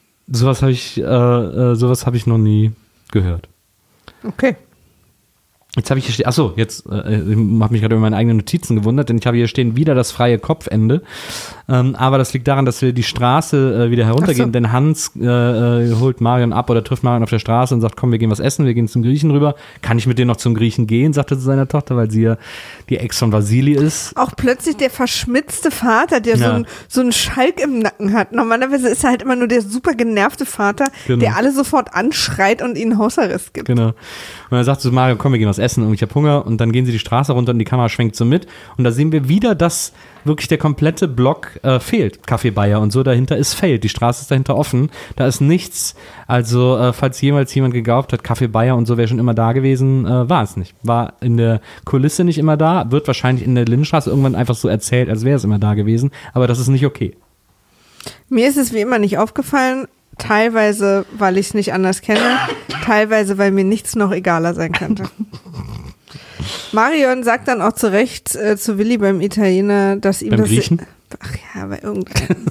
sowas habe ich, äh, äh, sowas habe ich noch nie gehört. Okay. Jetzt habe ich hier stehen, achso, jetzt äh, ich habe mich gerade über meine eigenen Notizen gewundert, denn ich habe hier stehen wieder das freie Kopfende. Ähm, aber das liegt daran, dass wir die Straße äh, wieder heruntergehen, so. Denn Hans äh, äh, holt Marion ab oder trifft Marion auf der Straße und sagt, komm, wir gehen was essen, wir gehen zum Griechen rüber. Kann ich mit dir noch zum Griechen gehen, sagte zu seiner Tochter, weil sie ja die Ex von Vasili ist. Auch plötzlich der verschmitzte Vater, der ja. so, ein, so einen Schalk im Nacken hat. Normalerweise ist er halt immer nur der super genervte Vater, genau. der alle sofort anschreit und ihnen Hausarrest gibt. Genau. Und dann sagt sie zu Marion, komm, wir gehen was essen und ich habe Hunger. Und dann gehen sie die Straße runter und die Kamera schwenkt so mit. Und da sehen wir wieder, dass wirklich der komplette Block äh, fehlt. Café Bayer und so, dahinter ist fehlt. Die Straße ist dahinter offen. Da ist nichts. Also, äh, falls jemals jemand geglaubt hat, Café Bayer und so wäre schon immer da gewesen, äh, war es nicht. War in der Kulisse nicht immer da, wird wahrscheinlich in der Lindenstraße irgendwann einfach so erzählt, als wäre es immer da gewesen. Aber das ist nicht okay. Mir ist es wie immer nicht aufgefallen. Teilweise, weil ich es nicht anders kenne, teilweise, weil mir nichts noch egaler sein könnte. Marion sagt dann auch zu Recht äh, zu Willi beim Italiener, dass ihm beim das... Griechen? Ach ja, bei irgendeinem...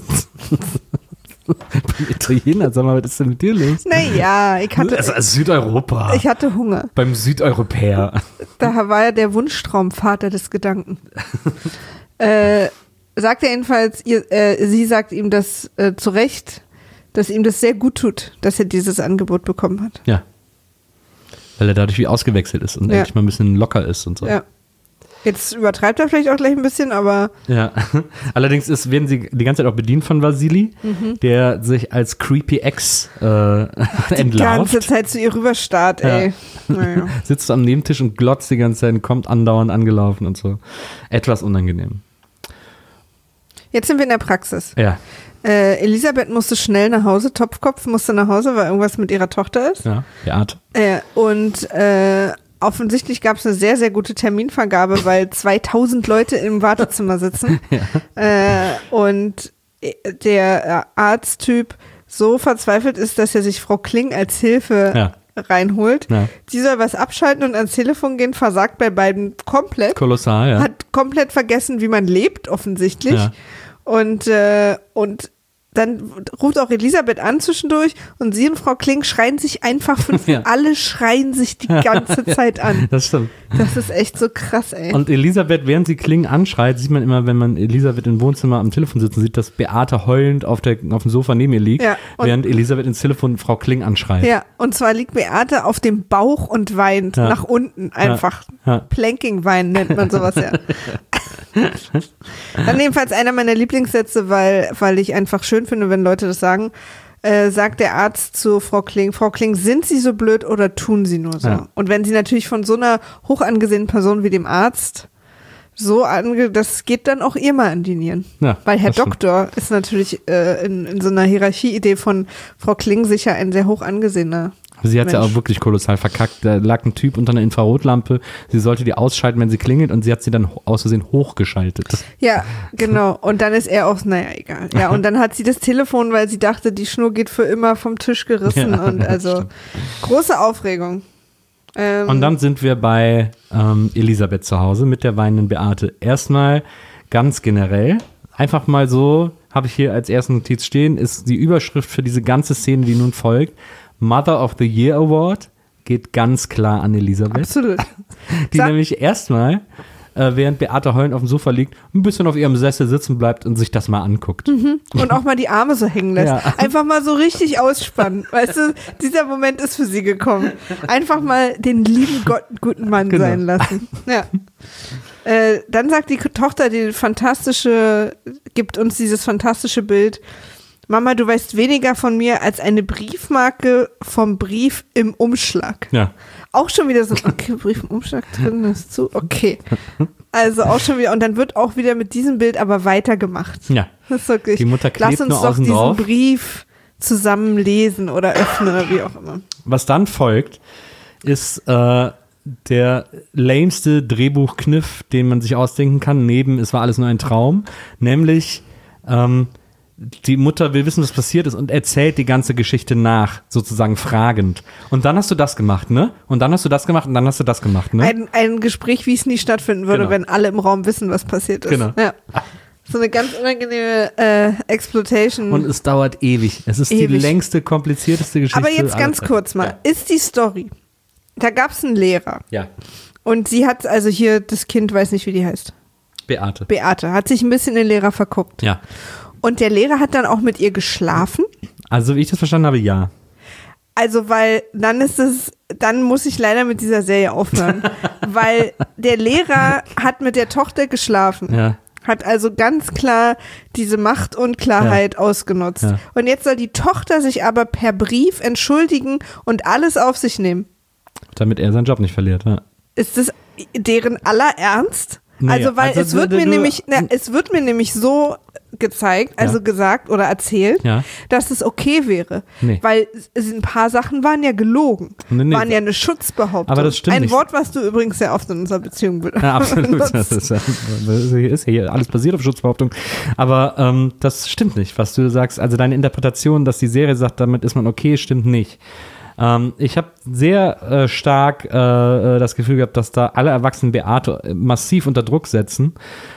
beim Italiener, sag mal, was ist denn mit dir los? Naja, ich hatte... Also, also Südeuropa. Ich hatte Hunger. Beim Südeuropäer. Da war ja der Wunschtraum Vater des Gedanken. äh, sagt er jedenfalls, ihr, äh, sie sagt ihm das äh, zu Recht, dass ihm das sehr gut tut, dass er dieses Angebot bekommen hat. Ja. Weil er dadurch wie ausgewechselt ist und ja. endlich mal ein bisschen locker ist und so. Ja. Jetzt übertreibt er vielleicht auch gleich ein bisschen, aber... Ja. Allerdings ist, werden sie die ganze Zeit auch bedient von Vasili, mhm. der sich als Creepy Ex äh, entlarvt. Die ganze Zeit zu ihr rüberstarrt, ey. Ja. Naja. Sitzt am Nebentisch und glotzt die ganze Zeit und kommt andauernd angelaufen und so. Etwas unangenehm. Jetzt sind wir in der Praxis. Ja. Äh, Elisabeth musste schnell nach Hause, Topfkopf musste nach Hause, weil irgendwas mit ihrer Tochter ist. Ja, Beate. Äh, und äh, offensichtlich gab es eine sehr, sehr gute Terminvergabe, weil zweitausend Leute im Wartezimmer sitzen. Ja. Äh, und der Arzttyp so verzweifelt ist, dass er sich Frau Kling als Hilfe ja. reinholt. Ja. Die soll was abschalten und ans Telefon gehen, versagt bei beiden komplett. Kolossal, ja. Hat komplett vergessen, wie man lebt, offensichtlich. Ja. Und, äh, und dann ruft auch Elisabeth an zwischendurch und sie und Frau Kling schreien sich einfach fünf, ja. alle schreien sich die ganze Zeit an. Das stimmt. Das ist echt so krass, ey. Und Elisabeth, während sie Kling anschreit, sieht man immer, wenn man Elisabeth im Wohnzimmer am Telefon sitzen sieht, dass Beate heulend auf, der, auf dem Sofa neben ihr liegt, ja, während Elisabeth ins Telefon Frau Kling anschreit. Ja, und zwar liegt Beate auf dem Bauch und weint ja. nach unten einfach. Ja. Ja. Planking-Wein nennt man sowas ja. Dann jedenfalls einer meiner Lieblingssätze, weil, weil ich einfach schön finde, wenn Leute das sagen, äh, sagt der Arzt zu Frau Kling, Frau Kling, sind Sie so blöd oder tun Sie nur so? Ja. Und wenn sie natürlich von so einer hoch angesehenen Person wie dem Arzt so ange, das geht dann auch ihr mal an die Nieren. Ja, weil Herr Doktor stimmt. ist natürlich äh, in, in so einer Hierarchieidee von Frau Kling sicher ein sehr hoch angesehener. Sie hat es ja Mensch. auch wirklich kolossal verkackt. Da lag ein Typ unter einer Infrarotlampe. Sie sollte die ausschalten, wenn sie klingelt, und sie hat sie dann aus Versehen hochgeschaltet. Ja, genau. Und dann ist er auch, naja, egal. Ja, und dann hat sie das Telefon, weil sie dachte, die Schnur geht für immer vom Tisch gerissen. Ja, und also stimmt. Große Aufregung. Ähm, und dann sind wir bei ähm, Elisabeth zu Hause mit der weinenden Beate. Erstmal ganz generell, einfach mal so, habe ich hier als erste Notiz stehen, ist die Überschrift für diese ganze Szene, die nun folgt. Mother of the Year Award geht ganz klar an Elisabeth. Absolut. Die Sag- nämlich erstmal, äh, während Beate heulend auf dem Sofa liegt, ein bisschen auf ihrem Sessel sitzen bleibt und sich das mal anguckt. Mhm. Und auch mal die Arme so hängen lässt. Ja. Einfach mal so richtig ausspannen. Weißt du, dieser Moment ist für sie gekommen. Einfach mal den lieben Gott guten Mann genau. sein lassen. Ja. Äh, dann sagt die Tochter die fantastische, gibt uns dieses fantastische Bild. Mama, du weißt weniger von mir als eine Briefmarke vom Brief im Umschlag. Ja. Auch schon wieder so, okay, Brief im Umschlag drin ist zu, okay. Also auch schon wieder, und dann wird auch wieder mit diesem Bild aber weitergemacht. Ja. Das ist wirklich, die Mutter klebt lass uns nur doch außen diesen drauf. Brief zusammen lesen oder öffnen oder wie auch immer. Was dann folgt, ist äh, der lameste Drehbuchkniff, den man sich ausdenken kann, neben Es war alles nur ein Traum, nämlich ähm, die Mutter will wissen, was passiert ist, und erzählt die ganze Geschichte nach, sozusagen fragend. Und dann hast du das gemacht, ne? Und dann hast du das gemacht und dann hast du das gemacht, ne? Ein, ein Gespräch, wie es nie stattfinden würde, genau. wenn alle im Raum wissen, was passiert ist. Genau. Ja. So eine ganz unangenehme äh, Exploitation. Und es dauert ewig. Es ist ewig. Die längste, komplizierteste Geschichte. Aber jetzt ganz kurz mal. Ja. Ist die Story, da gab es einen Lehrer. Ja. Und sie hat, also hier das Kind, weiß nicht, wie die heißt. Beate. Beate, hat sich ein bisschen in den Lehrer verguckt. Ja. Und der Lehrer hat dann auch mit ihr geschlafen. Also wie ich das verstanden habe, ja. Also, weil dann ist es, dann muss ich leider mit dieser Serie aufhören. Weil der Lehrer hat mit der Tochter geschlafen. Ja. Hat also ganz klar diese Machtunklarheit Ja. ausgenutzt. Ja. Und jetzt soll die Tochter sich aber per Brief entschuldigen und alles auf sich nehmen. Damit er seinen Job nicht verliert, ja. Ist das deren aller Ernst? Nee, also, weil also es wird du- mir du- nämlich, na, es wird mir nämlich so gezeigt, also Ja. gesagt oder erzählt, Ja. dass es okay wäre. Nee. Weil es, ein paar Sachen waren ja gelogen. Nee, nee. Waren ja eine Schutzbehauptung. Aber das stimmt Ein nicht. Wort, was du übrigens sehr oft in unserer Beziehung benutzt. Ja, absolut. Das ist, ja- das ist ja hier alles basiert auf Schutzbehauptung. Aber ähm, das stimmt nicht, was du sagst. Also deine Interpretation, dass die Serie sagt, damit ist man okay, stimmt nicht. Ähm, ich habe sehr äh, stark äh, das Gefühl gehabt, dass da alle Erwachsenen Beate massiv unter Druck setzen.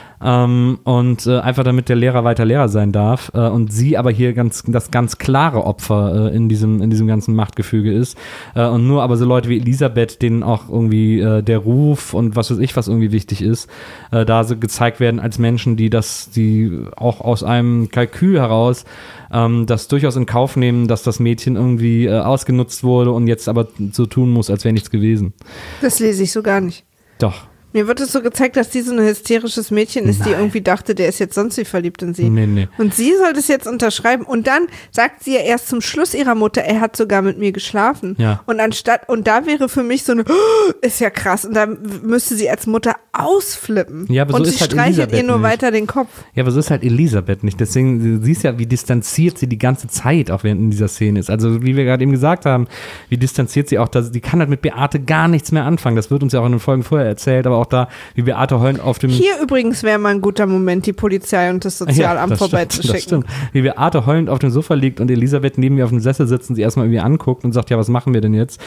Ähm, und äh, einfach damit der Lehrer weiter Lehrer sein darf äh, und sie aber hier ganz das ganz klare Opfer äh, in diesem in diesem ganzen Machtgefüge ist äh, und nur aber so Leute wie Elisabeth, denen auch irgendwie äh, der Ruf und was weiß ich, was irgendwie wichtig ist, äh, da so gezeigt werden als Menschen, die das, die auch aus einem Kalkül heraus ähm, das durchaus in Kauf nehmen, dass das Mädchen irgendwie äh, ausgenutzt wurde und jetzt aber so tun muss, als wäre nichts gewesen. Das lese ich so gar nicht. Doch. Mir wird es so gezeigt, dass sie so ein hysterisches Mädchen ist, die Nein. irgendwie dachte, der ist jetzt sonst wie verliebt in sie. Nee, nee. Und sie soll das jetzt unterschreiben. Und dann sagt sie ja erst zum Schluss ihrer Mutter, er hat sogar mit mir geschlafen. Ja. Und anstatt, und da wäre für mich so eine, oh, ist ja krass. Und da müsste sie als Mutter ausflippen. Ja, aber so und ist sie halt streichelt Elisabeth ihr nur nicht. weiter den Kopf. Ja, aber so ist halt Elisabeth nicht. Deswegen, du siehst ja, wie distanziert sie die ganze Zeit auch während in dieser Szene ist. Also, wie wir gerade eben gesagt haben, wie distanziert sie auch, dass, die kann halt mit Beate gar nichts mehr anfangen. Das wird uns ja auch in den Folgen vorher erzählt, aber auch da, wie Beate heulend auf dem... Hier übrigens wäre mal ein guter Moment, die Polizei und das Sozialamt das vorbeizuschicken. Stimmt, das stimmt. Wie Beate heulend auf dem Sofa liegt und Elisabeth neben mir auf dem Sessel sitzt und sie erstmal irgendwie anguckt und sagt, ja, was machen wir denn jetzt?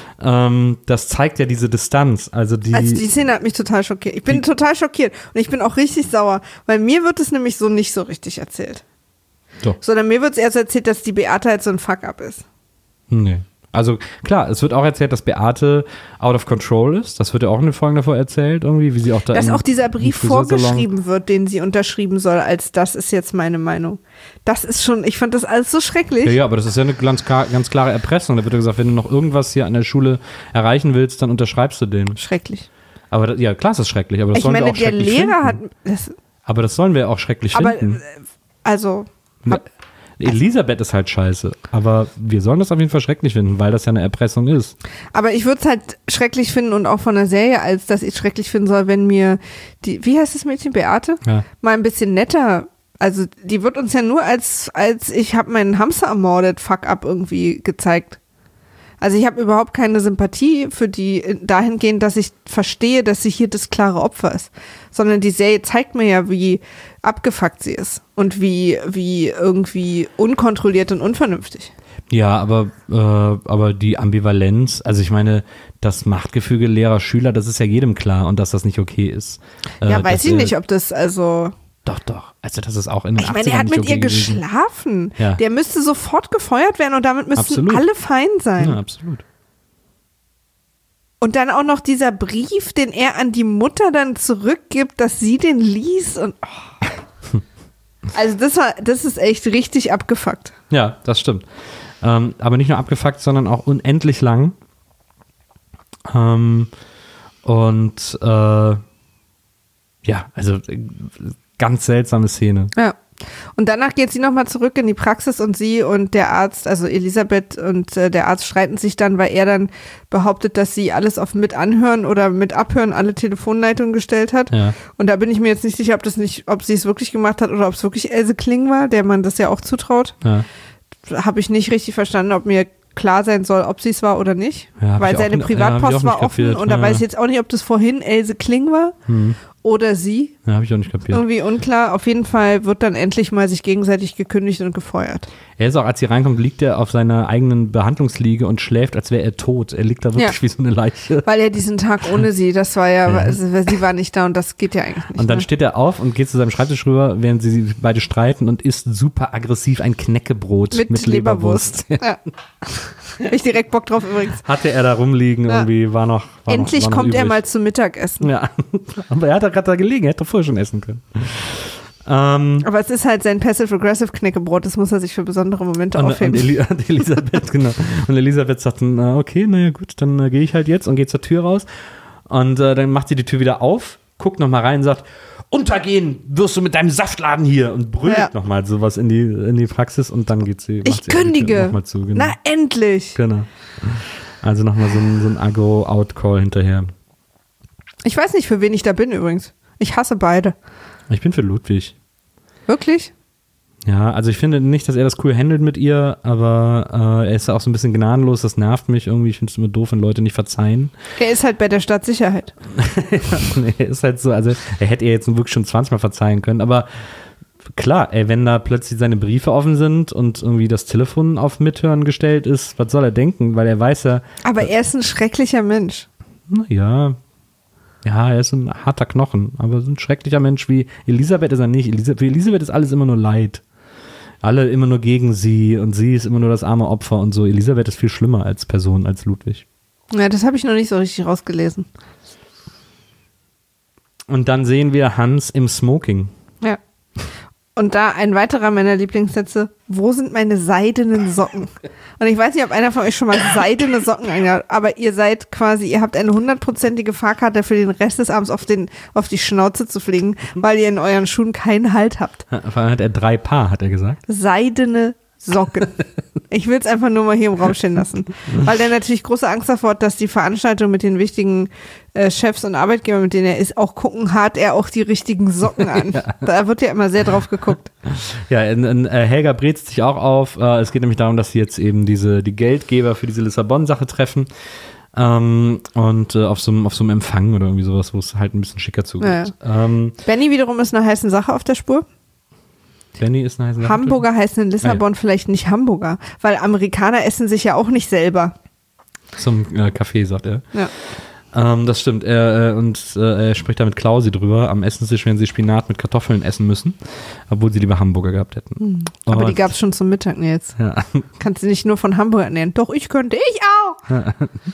Ähm, das zeigt ja diese Distanz. Also die, Also die Szene hat mich total schockiert. Ich bin Die- total schockiert und ich bin auch richtig sauer, weil mir wird es nämlich so nicht so richtig erzählt. Doch. Sondern mir wird es erst erzählt, dass die Beate halt so ein Fuck-up ist. Nee. Also klar, es wird auch erzählt, dass Beate out of control ist. Das wird ja auch in den Folgen davor erzählt, irgendwie, wie sie auch da Dass im- auch dieser im Brief Friseursalon- vorgeschrieben wird, den sie unterschrieben soll, als das ist jetzt meine Meinung. Das ist schon, ich fand das alles so schrecklich. Ja, ja, aber das ist ja eine ganz, klar- ganz klare Erpressung. Da wird ja gesagt, wenn du noch irgendwas hier an der Schule erreichen willst, dann unterschreibst du den. Schrecklich. Aber das, ja, klar ist das schrecklich, aber das Ich sollen meine, wir auch der schrecklich Lehrer finden. hat, das, Aber das sollen wir auch schrecklich aber, finden. äh, also, hab, Elisabeth ist halt scheiße, aber wir sollen das auf jeden Fall schrecklich finden, weil das ja eine Erpressung ist. aber ich würde es halt schrecklich finden und auch von der Serie, als dass ich es schrecklich finden soll, wenn mir die, wie heißt das Mädchen, Beate? Ja. Mal ein bisschen netter, also die wird uns ja nur als, als ich habe meinen Hamster ermordet, Fuck-up irgendwie gezeigt. Also ich habe überhaupt keine Sympathie für die dahingehend, dass ich verstehe, dass sie hier das klare Opfer ist. Sondern die Serie zeigt mir ja, wie abgefuckt sie ist und wie, wie irgendwie unkontrolliert und unvernünftig. Ja, aber, äh, aber die Ambivalenz, also ich meine, das Machtgefüge Lehrer-Schüler, das ist ja jedem klar und dass das nicht okay ist. Äh, Ja, weiß dass ich er- nicht, ob das also... Doch, doch. Also das ist auch in den Ich meine, achtzigern er hat nicht mit okay ihr gewesen. geschlafen. Ja. Der müsste sofort gefeuert werden und damit müssten Absolut. alle fein sein. Ja, absolut. Und dann auch noch dieser Brief, den er an die Mutter dann zurückgibt, dass sie den liest und oh. Also das war, das ist echt richtig abgefuckt. Ja, das stimmt. Ähm, aber nicht nur abgefuckt, sondern auch unendlich lang. Ähm, und äh, ja, also äh, ganz seltsame Szene. Ja. Und danach geht sie nochmal zurück in die Praxis und sie und der Arzt, also Elisabeth und äh, der Arzt streiten sich dann, weil er dann behauptet, dass sie alles auf mit anhören oder mit abhören alle Telefonleitungen gestellt hat. Ja. Und da bin ich mir jetzt nicht sicher, ob das nicht, ob sie es wirklich gemacht hat oder ob es wirklich Else Kling war, der man das ja auch zutraut. Ja. Habe ich nicht richtig verstanden, ob mir klar sein soll, ob sie es war oder nicht. Ja, hab weil ich auch seine n- ja, hab ich Privatpost auch nicht war offen kapiert. und da Ja. weiß ich jetzt auch nicht, ob das vorhin Else Kling war Hm. oder sie. Ja, habe ich auch nicht kapiert. Irgendwie unklar. Auf jeden Fall wird dann endlich mal sich gegenseitig gekündigt und gefeuert. Er ist auch, als sie reinkommt, liegt er auf seiner eigenen Behandlungsliege und schläft, als wäre er tot. Er liegt da wirklich Ja. wie so eine Leiche. Weil er diesen Tag ohne sie, das war ja, Ja. also, sie war nicht da und das geht ja eigentlich nicht. Und dann ne? steht er auf und geht zu seinem Schreibtisch rüber, während sie beide streiten und isst super aggressiv ein Knäckebrot mit, mit Leberwurst. Leberwurst. Ja. Hab ich direkt Bock drauf übrigens. Hatte er da rumliegen, Ja. irgendwie war noch war Endlich noch, war noch kommt er übrig. mal zum Mittagessen. Ja, aber er hat da gerade da gelegen, er hätte doch vorher schon essen können. Ähm, Aber es ist halt sein Passive-Aggressive Knäckebrot, das muss er sich für besondere Momente und, aufheben. und, Eli und Elisabeth, genau. Und Elisabeth sagt dann, äh, okay, naja gut, dann äh, gehe ich halt jetzt und gehe zur Tür raus. Und äh, dann macht sie die Tür wieder auf, guckt nochmal rein und sagt, untergehen wirst du mit deinem Saftladen hier und brüllt Ja. nochmal sowas in die, in die Praxis und dann geht sie. Ich macht sie die Tür kündige. Noch mal zu, genau. Na, endlich. Genau. Also nochmal so ein, so ein Agro-Out-Call hinterher. Ich weiß nicht, für wen ich da bin übrigens. Ich hasse beide. Ich bin für Ludwig. Wirklich? Ja, also ich finde nicht, dass er das cool handelt mit ihr, aber äh, er ist auch so ein bisschen gnadenlos, das nervt mich irgendwie. Ich finde es immer doof, wenn Leute nicht verzeihen. Er ist halt bei der Stadtsicherheit. Und er ist halt so, also er hätte ihr jetzt wirklich schon zwanzig Mal verzeihen können, aber klar, ey, wenn da plötzlich seine Briefe offen sind und irgendwie das Telefon auf Mithören gestellt ist, was soll er denken? Weil er weiß ja, Aber er ist ein schrecklicher Mensch. naja, ja, er ist ein harter Knochen, aber so ein schrecklicher Mensch wie Elisabeth ist er nicht. Elisabeth, für Elisabeth ist alles immer nur Leid. Alle immer nur gegen sie und sie ist immer nur das arme Opfer und so. Elisabeth ist viel schlimmer als Person, als Ludwig. Ja, das habe ich noch nicht so richtig rausgelesen. Und dann sehen wir Hans im Smoking. Ja. Und da ein weiterer meiner Lieblingssätze, wo sind meine seidenen Socken? Und ich weiß nicht, ob einer von euch schon mal seidene Socken angehabt, aber ihr seid quasi, ihr habt eine hundertprozentige Fahrkarte für den Rest des Abends auf, den, auf die Schnauze zu fliegen, weil ihr in euren Schuhen keinen Halt habt. Vor allem hat er drei Paar, hat er gesagt. Seidene Socken. Ich will es einfach nur mal hier im Raum stehen lassen. Weil der natürlich große Angst davor hat, dass die Veranstaltung mit den wichtigen äh, Chefs und Arbeitgebern, mit denen er ist, auch gucken, hat er auch die richtigen Socken an. Ja. Da wird ja immer sehr drauf geguckt. Ja, in, in, äh, Helga brezt sich auch auf. Äh, es geht nämlich darum, dass sie jetzt eben diese, die Geldgeber für diese Lissabon-Sache treffen. Ähm, und äh, auf so einem auf so einem Empfang oder irgendwie sowas, wo es halt ein bisschen schicker zugeht. Ja. Ähm, Benny wiederum ist eine heiße Sache auf der Spur. Benny ist eine heiße Sache. Hamburger heißen in Lissabon ah, ja. vielleicht nicht Hamburger, weil Amerikaner essen sich ja auch nicht selber. Zum äh, Kaffee, sagt er. Ja. Ähm, das stimmt. Er, äh, und äh, er spricht da mit Klausi drüber. Am Essenstisch, wenn sie Spinat mit Kartoffeln essen müssen, obwohl sie lieber Hamburger gehabt hätten. Mhm. Aber und, die gab es schon zum Mittag jetzt. Ja. Kannst du nicht nur von Hamburger ernähren. Doch, ich könnte, ich auch.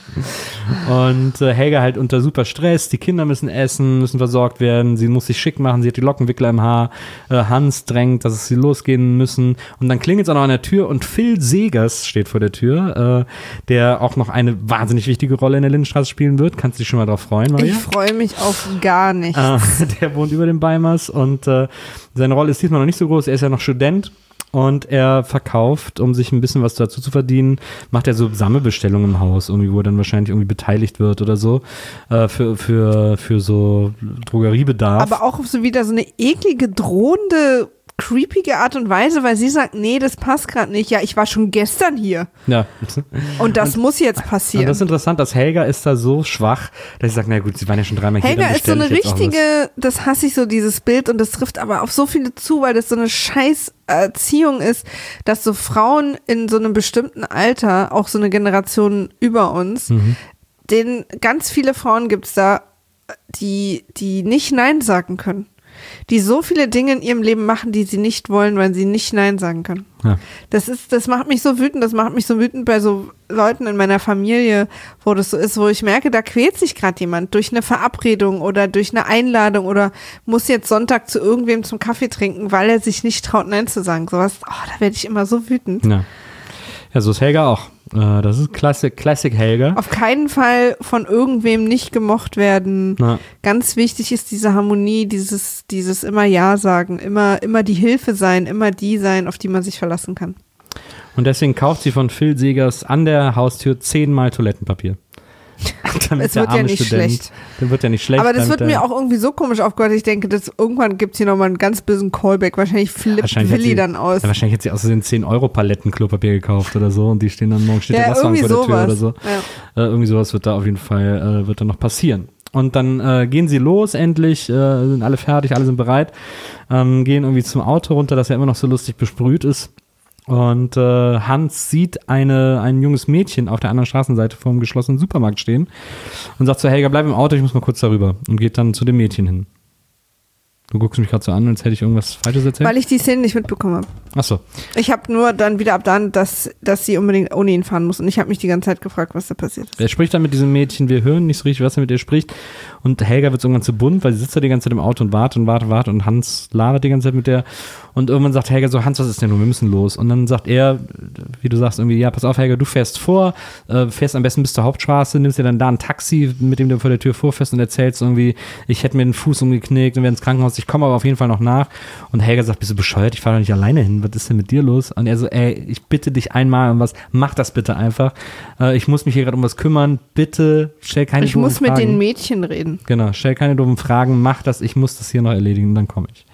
Und äh, Helga halt unter super Stress. Die Kinder müssen essen, müssen versorgt werden. Sie muss sich schick machen. Sie hat die Lockenwickler im Haar. Äh, Hans drängt, dass sie losgehen müssen. Und dann klingelt es auch noch an der Tür und Phil Segers steht vor der Tür, äh, der auch noch eine wahnsinnig wichtige Rolle in der Lindenstraße spielen wird. Kannst du dich schon mal drauf freuen, Maria? Ich freue mich auf gar nichts. Äh, der wohnt über den Beimers und äh, seine Rolle ist diesmal noch nicht so groß. Er ist ja noch Student. Und er verkauft, um sich ein bisschen was dazu zu verdienen, macht er so Sammelbestellungen im Haus, irgendwie, wo er dann wahrscheinlich irgendwie beteiligt wird oder so, äh, für, für, für so Drogeriebedarf. Aber auch auf so wieder so eine eklige, drohende, creepige Art und Weise, weil sie sagt, nee, das passt gerade nicht. Ja, ich war schon gestern hier. Ja. Und das und, muss jetzt passieren. Und das ist interessant, dass Helga ist da so schwach, dass sie sagt, na gut, sie waren ja schon dreimal hier. Helga ist so eine richtige, das hasse ich so, dieses Bild, und das trifft aber auf so viele zu, weil das so eine scheiß Erziehung ist, dass so Frauen in so einem bestimmten Alter, auch so eine Generation über uns, mhm. denen ganz viele Frauen gibt es da, die, die nicht Nein sagen können. Die so viele Dinge in ihrem Leben machen, die sie nicht wollen, weil sie nicht Nein sagen können. Ja. Das ist, das macht mich so wütend, das macht mich so wütend bei so Leuten in meiner Familie, wo das so ist, wo ich merke, da quält sich gerade jemand durch eine Verabredung oder durch eine Einladung oder muss jetzt Sonntag zu irgendwem zum Kaffee trinken, weil er sich nicht traut, Nein zu sagen. Sowas, oh, da werde ich immer so wütend. Ja, ja, so ist Helga auch. Das ist Classic, Classic Helga. Auf keinen Fall von irgendwem nicht gemocht werden. Na. Ganz wichtig ist diese Harmonie, dieses, dieses immer Ja sagen, immer, immer die Hilfe sein, immer die sein, auf die man sich verlassen kann. Und deswegen kauft sie von Phil Segers an der Haustür zehnmal Toilettenpapier. Es wird ja nicht Student, schlecht. Der wird ja nicht schlecht. Aber das wird mir auch irgendwie so komisch aufgehört. Ich denke, dass irgendwann gibt es hier nochmal einen ganz bösen Callback. Wahrscheinlich flippt ja, wahrscheinlich Willi sie, dann aus. Ja, wahrscheinlich hat sie außerdem zehn Euro Paletten Klopapier gekauft oder so und die stehen dann morgen steht ja, der Wasserhahn vor der Tür sowas. oder so. Ja. Äh, irgendwie sowas wird da auf jeden Fall äh, wird da noch passieren. Und dann äh, gehen sie los endlich, äh, sind alle fertig, alle sind bereit, ähm, gehen irgendwie zum Auto runter, das ja immer noch so lustig besprüht ist. Und äh, Hans sieht eine, ein junges Mädchen auf der anderen Straßenseite vor dem geschlossenen Supermarkt stehen und sagt zu Helga, bleib im Auto, ich muss mal kurz darüber. Und geht dann zu dem Mädchen hin. Du guckst mich gerade so an, als hätte ich irgendwas Falsches erzählt. Weil ich die Szene nicht mitbekommen habe. Ach so. Ich habe nur dann wieder ab dann, dass, dass sie unbedingt ohne ihn fahren muss. Und ich habe mich die ganze Zeit gefragt, was da passiert ist. Er spricht dann mit diesem Mädchen, wir hören nicht so richtig, was er mit ihr spricht. Und Helga wird irgendwann zu bunt, weil sie sitzt da die ganze Zeit im Auto und wartet und wartet und wartet. Und Hans labert die ganze Zeit mit der. Und irgendwann sagt Helga so, Hans, was ist denn nun? Wir müssen los. Und dann sagt er, wie du sagst, irgendwie, ja, pass auf, Helga, du fährst vor, äh, fährst am besten bis zur Hauptstraße, nimmst dir dann da ein Taxi, mit dem du vor der Tür vorfährst und erzählst irgendwie, ich hätte mir den Fuß umgeknickt und werde ins Krankenhaus, ich komme aber auf jeden Fall noch nach. Und Helga sagt, bist du bescheuert? Ich fahre doch nicht alleine hin. Was ist denn mit dir los? Und er so, ey, ich bitte dich einmal um was, mach das bitte einfach. Äh, ich muss mich hier gerade um was kümmern. Bitte stell keine Ich doofen muss mit Fragen. den Mädchen reden. Genau, stell keine doofen Fragen, mach das, ich muss das hier noch erledigen und dann komme ich.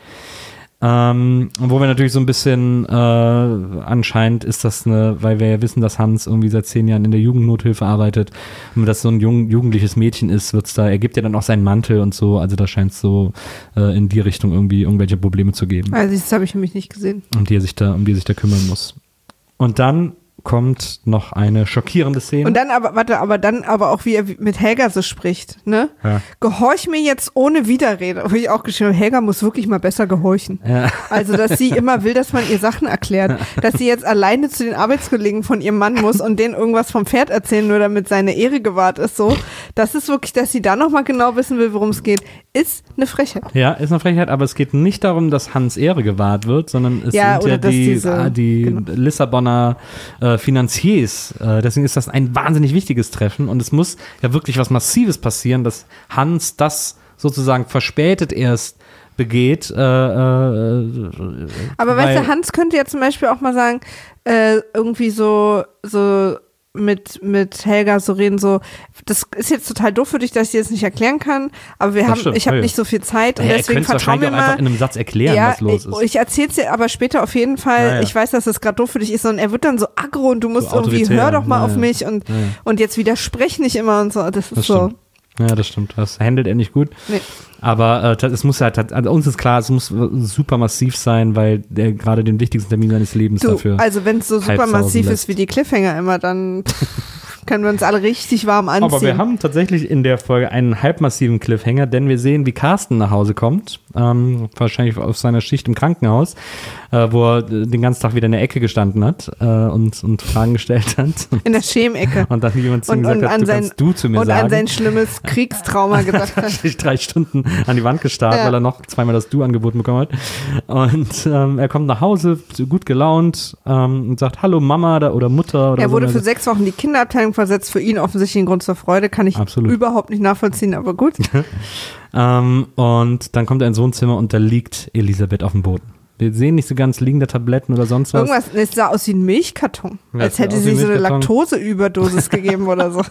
Ähm, wo wir natürlich so ein bisschen äh, anscheinend ist das eine, weil wir ja wissen, dass Hans irgendwie seit zehn Jahren in der Jugendnothilfe arbeitet und das so ein jung, jugendliches Mädchen ist, wird's da, er gibt ja dann auch seinen Mantel und so, also da scheint es so äh, in die Richtung irgendwie irgendwelche Probleme zu geben. Also das habe ich nämlich nicht gesehen. Um die er sich da, um die er sich da kümmern muss. Und dann kommt noch eine schockierende Szene. Und dann aber, warte, aber dann aber auch, wie er mit Helga so spricht, ne? Ja. Gehorch mir jetzt ohne Widerrede. Wo ich auch geschrieben habe, Helga muss wirklich mal besser gehorchen. Ja. Also, dass sie immer will, dass man ihr Sachen erklärt. Dass sie jetzt alleine zu den Arbeitskollegen von ihrem Mann muss und denen irgendwas vom Pferd erzählen, nur damit seine Ehre gewahrt ist, so. Das ist wirklich, dass sie da nochmal genau wissen will, worum es geht, ist eine Frechheit. Ja, ist eine Frechheit, aber es geht nicht darum, dass Hans Ehre gewahrt wird, sondern es Ja, sind oder ja dass die, diese- die genau. Lissabonner äh, Finanziers. Äh, deswegen ist das ein wahnsinnig wichtiges Treffen und es muss ja wirklich was Massives passieren, dass Hans das sozusagen verspätet erst begeht. Äh, äh, Aber weil, weißt du, Hans könnte ja zum Beispiel auch mal sagen, äh, irgendwie so, so mit, mit Helga so reden, so, das ist jetzt total doof für dich, dass ich dir das nicht erklären kann, aber wir Das haben, stimmt, ich habe ja. nicht so viel Zeit und Ja, er deswegen könnte es vertrau mir wahrscheinlich auch mal. einfach in einem Satz erklären, Ja, was los ich, ist. ich erzähl's dir aber später auf jeden Fall. Ja, ja. Ich weiß, dass das gerade doof für dich ist, und er wird dann so aggro und du musst So irgendwie, autoritär. hör doch mal Ja, auf ja. mich und, Ja, ja. und jetzt widersprech nicht immer und so. Das ist Das so. stimmt. Ja, das stimmt. Das handelt er nicht gut. Nee. Aber äh, es muss halt, also uns ist klar, es muss super massiv sein, weil der gerade den wichtigsten Termin seines Lebens Du, dafür. also wenn es so super halbsausen massiv lässt. ist wie die Cliffhanger immer, dann können wir uns alle richtig warm anziehen. Aber wir haben tatsächlich in der Folge einen halbmassiven Cliffhanger, denn wir sehen, wie Carsten nach Hause kommt, ähm, wahrscheinlich auf seiner Schicht im Krankenhaus, äh, wo er den ganzen Tag wieder in der Ecke gestanden hat äh, und, und Fragen gestellt hat. in der Schemecke. Und dann jemand zu ihm Und, gesagt und, hat, an du sein, kannst du zu mir und sagen. an sein schlimmes Kriegstrauma gedacht hat. sich drei Stunden an die Wand gestarrt, Ja. weil er noch zweimal das Du angeboten bekommen hat. Und ähm, er kommt nach Hause, gut gelaunt, ähm, und sagt, hallo Mama da, oder Mutter. Oder Er wurde so. für sechs Wochen in die Kinderabteilung versetzt, für ihn offensichtlich ein Grund zur Freude, kann ich Absolut. überhaupt nicht nachvollziehen, aber gut. Ähm, und dann kommt er ins Wohnzimmer und da liegt Elisabeth auf dem Boden. Wir sehen nicht so ganz liegende Tabletten oder sonst was. Irgendwas, es sah aus wie ein Milchkarton, Ja, als es sah hätte aus sie wie ein so eine Milchkarton. Laktoseüberdosis gegeben oder so.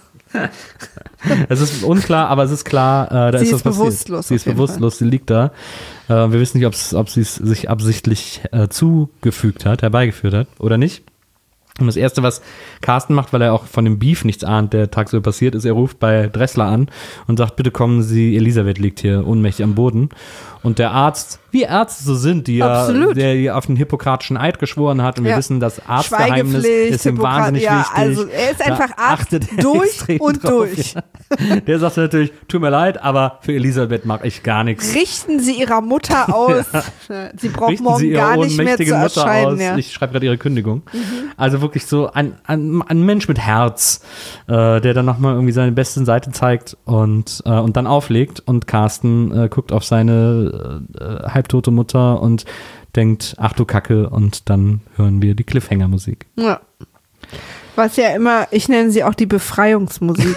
Es ist unklar, aber es ist klar, äh, da Sie ist ist was passiert. bewusstlos Sie ist auf jeden bewusstlos, sie liegt da. Äh, wir wissen nicht, ob's, ob sie es sich absichtlich äh, zugefügt hat, herbeigeführt hat oder nicht. Und das Erste, was Carsten macht, weil er auch von dem Beef nichts ahnt, der tagsüber passiert ist, er ruft bei Dressler an und sagt, bitte kommen Sie, Elisabeth liegt hier ohnmächtig am Boden. Und der Arzt, wie Ärzte so sind, die ja, Absolut. der hier auf den hippokratischen Eid geschworen hat und wir Ja. wissen, das Arztgeheimnis Schweigepflicht, ist ihm Hippokrat- wahnsinnig ja, wichtig. also er ist Da einfach Arzt achtet er durch extrem und drauf, durch. Ja. Der sagt natürlich, tut mir leid, aber für Elisabeth mache ich gar nichts. Richten Sie Ihrer Mutter aus. Sie braucht Richten morgen Sie Ihre gar nicht mehr zu ohnmächtige Mutter erscheinen. aus. Ja. Mhm. Ich schreibe gerade Ihre Kündigung. Also wirklich so ein, ein, ein Mensch mit Herz, äh, der dann nochmal irgendwie seine beste Seite zeigt und, äh, und dann auflegt. Und Carsten äh, guckt auf seine äh, halbtote Mutter und denkt, ach du Kacke. Und dann hören wir die Cliffhanger-Musik. Ja. Was ja immer, ich nenne sie auch die Befreiungsmusik.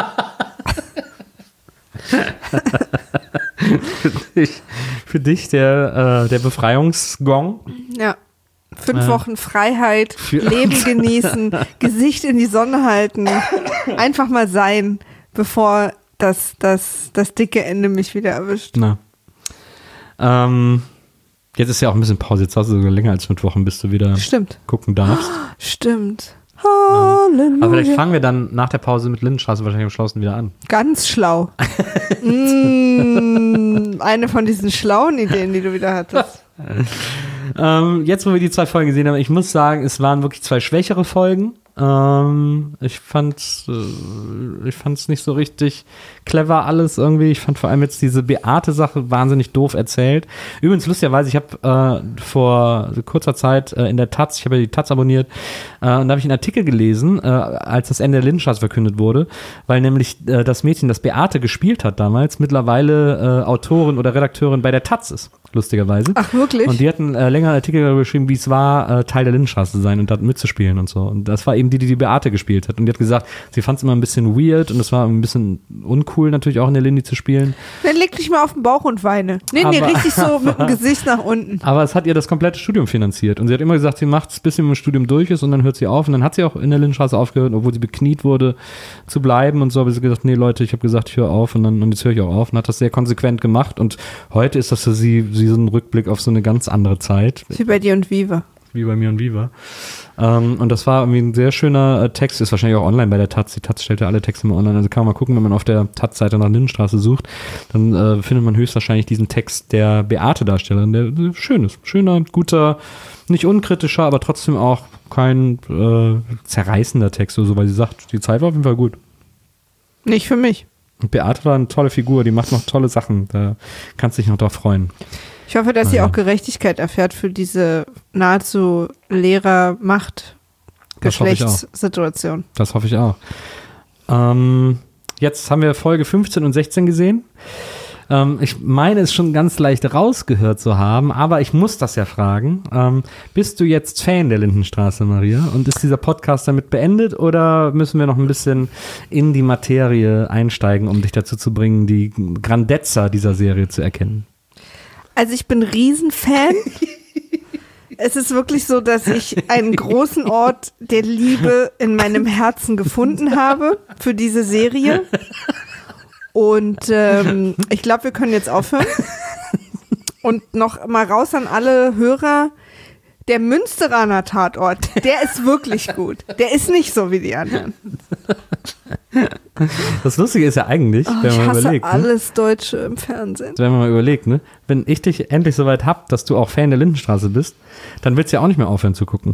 für, dich, für dich der, äh, der Befreiungsgong. Ja. Fünf Äh, Wochen Freiheit, für- Leben genießen, Gesicht in die Sonne halten, einfach mal sein, bevor das, das, das dicke Ende mich wieder erwischt. Na. Ähm, jetzt ist ja auch ein bisschen Pause. Jetzt hast du sogar länger als fünf Wochen, bis du wieder Stimmt. gucken darfst. Stimmt. Ah. Halleluja. Aber vielleicht fangen wir dann nach der Pause mit Lindenstraße wahrscheinlich am schlausten wieder an. Ganz schlau. mm, eine von diesen schlauen Ideen, die du wieder hattest. ähm, jetzt, wo wir die zwei Folgen gesehen haben, ich muss sagen, es waren wirklich zwei schwächere Folgen. Ähm, ich fand's, äh, ich fand's nicht so richtig clever alles irgendwie. Ich fand vor allem jetzt diese Beate-Sache wahnsinnig doof erzählt. Übrigens, lustigerweise, ich habe äh, vor kurzer Zeit äh, in der Taz, ich habe ja die Taz abonniert, äh, und da habe ich einen Artikel gelesen, äh, als das Ende der Lindenstraße verkündet wurde, weil nämlich äh, das Mädchen, das Beate gespielt hat damals, mittlerweile äh, Autorin oder Redakteurin bei der Taz ist, lustigerweise. Ach, wirklich? Und die hat einen äh, längeren Artikel darüber geschrieben, wie es war, äh, Teil der Lindenstraße zu sein und da mitzuspielen und so. Und das war eben die, die die Beate gespielt hat. Und die hat gesagt, sie fand es immer ein bisschen weird und es war ein bisschen uncool natürlich auch in der Lindy zu spielen. Dann leg dich mal auf den Bauch und weine. Nee, nee, Aber- richtig so mit dem Gesicht nach unten. Aber es hat ihr das komplette Studium finanziert. Und sie hat immer gesagt, sie macht es, bis sie mit dem Studium durch ist und dann hört sie auf. Und dann hat sie auch in der Lindenstraße aufgehört, obwohl sie bekniet wurde, zu bleiben und so. Aber sie hat gesagt, nee Leute, ich habe gesagt, ich höre auf und dann und jetzt höre ich auch auf. Und hat das sehr konsequent gemacht. Und heute ist das für sie, sie so ein Rückblick auf so eine ganz andere Zeit. Wie bei dir und Viva. Wie bei mir und Viva. Ähm, und das war irgendwie ein sehr schöner äh, Text, ist wahrscheinlich auch online bei der Taz. Die Taz stellt ja alle Texte mal online. Also kann man mal gucken, wenn man auf der Taz-Seite nach Lindenstraße sucht, dann äh, findet man höchstwahrscheinlich diesen Text der Beate-Darstellerin, der äh, schön ist. Schöner, guter, nicht unkritischer, aber trotzdem auch kein äh, zerreißender Text oder so, weil sie sagt, die Zeit war auf jeden Fall gut. Nicht für mich. Und Beate war eine tolle Figur, die macht noch tolle Sachen. Da kannst du dich noch drauf freuen. Ich hoffe, dass Ah, sie ja. auch Gerechtigkeit erfährt für diese nahezu Lehrer-Macht-Geschlechtssituation. Das hoffe ich auch. Ähm, jetzt haben wir Folge fünfzehn und sechzehn gesehen. Ähm, ich meine es schon ganz leicht rausgehört zu haben, aber ich muss das ja fragen. Ähm, bist du jetzt Fan der Lindenstraße, Maria? Und ist dieser Podcast damit beendet oder müssen wir noch ein bisschen in die Materie einsteigen, um dich dazu zu bringen, die Grandezza dieser Serie zu erkennen? Also ich bin Riesenfan. Es ist wirklich so, dass ich einen großen Ort der Liebe in meinem Herzen gefunden habe für diese Serie. Und ähm, ich glaube, wir können jetzt aufhören. Und noch mal raus an alle Hörer. Der Münsteraner Tatort, der ist wirklich gut. Der ist nicht so wie die anderen. Das Lustige ist ja eigentlich, Oh, wenn ich man hasse überlegt, ne? alles Deutsche im Fernsehen. wenn man mal überlegt, ne? Wenn ich dich endlich so weit hab, dass du auch Fan der Lindenstraße bist, dann willst du ja auch nicht mehr aufhören zu gucken.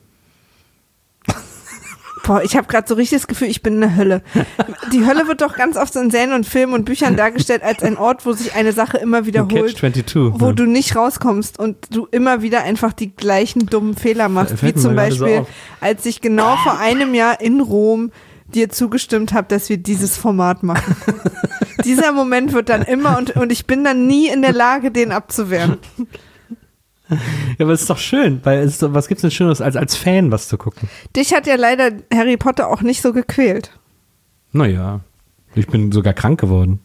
Boah, ich habe gerade so richtig das Gefühl, ich bin in der Hölle. Die Hölle wird doch ganz oft so in Serien und Filmen und Büchern dargestellt als ein Ort, wo sich eine Sache immer wiederholt, Catch zweiundzwanzig. wo ja. du nicht rauskommst und du immer wieder einfach die gleichen dummen Fehler machst, Fällt wie mir zum gerade so Beispiel, auf. als ich genau vor einem Jahr in Rom dir zugestimmt habe, dass wir dieses Format machen. Dieser Moment wird dann immer und, und ich bin dann nie in der Lage, den abzuwehren. Ja, aber es ist doch schön, weil es ist doch, was gibt's denn Schöneres, als als Fan was zu gucken? Dich hat ja leider Harry Potter auch nicht so gequält. Naja, ich bin sogar krank geworden.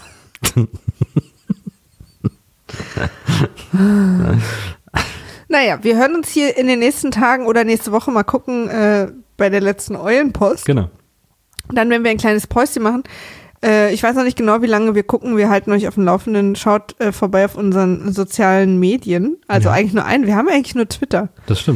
Naja, wir hören uns hier in den nächsten Tagen oder nächste Woche mal gucken äh, bei der letzten Eulenpost. Genau. Dann werden wir ein kleines Päuschen machen. Äh, ich weiß noch nicht genau, wie lange wir gucken. Wir halten euch auf dem Laufenden. Schaut äh, vorbei auf unseren sozialen Medien. Also Ja. eigentlich nur einen. Wir haben eigentlich nur Twitter. Das stimmt.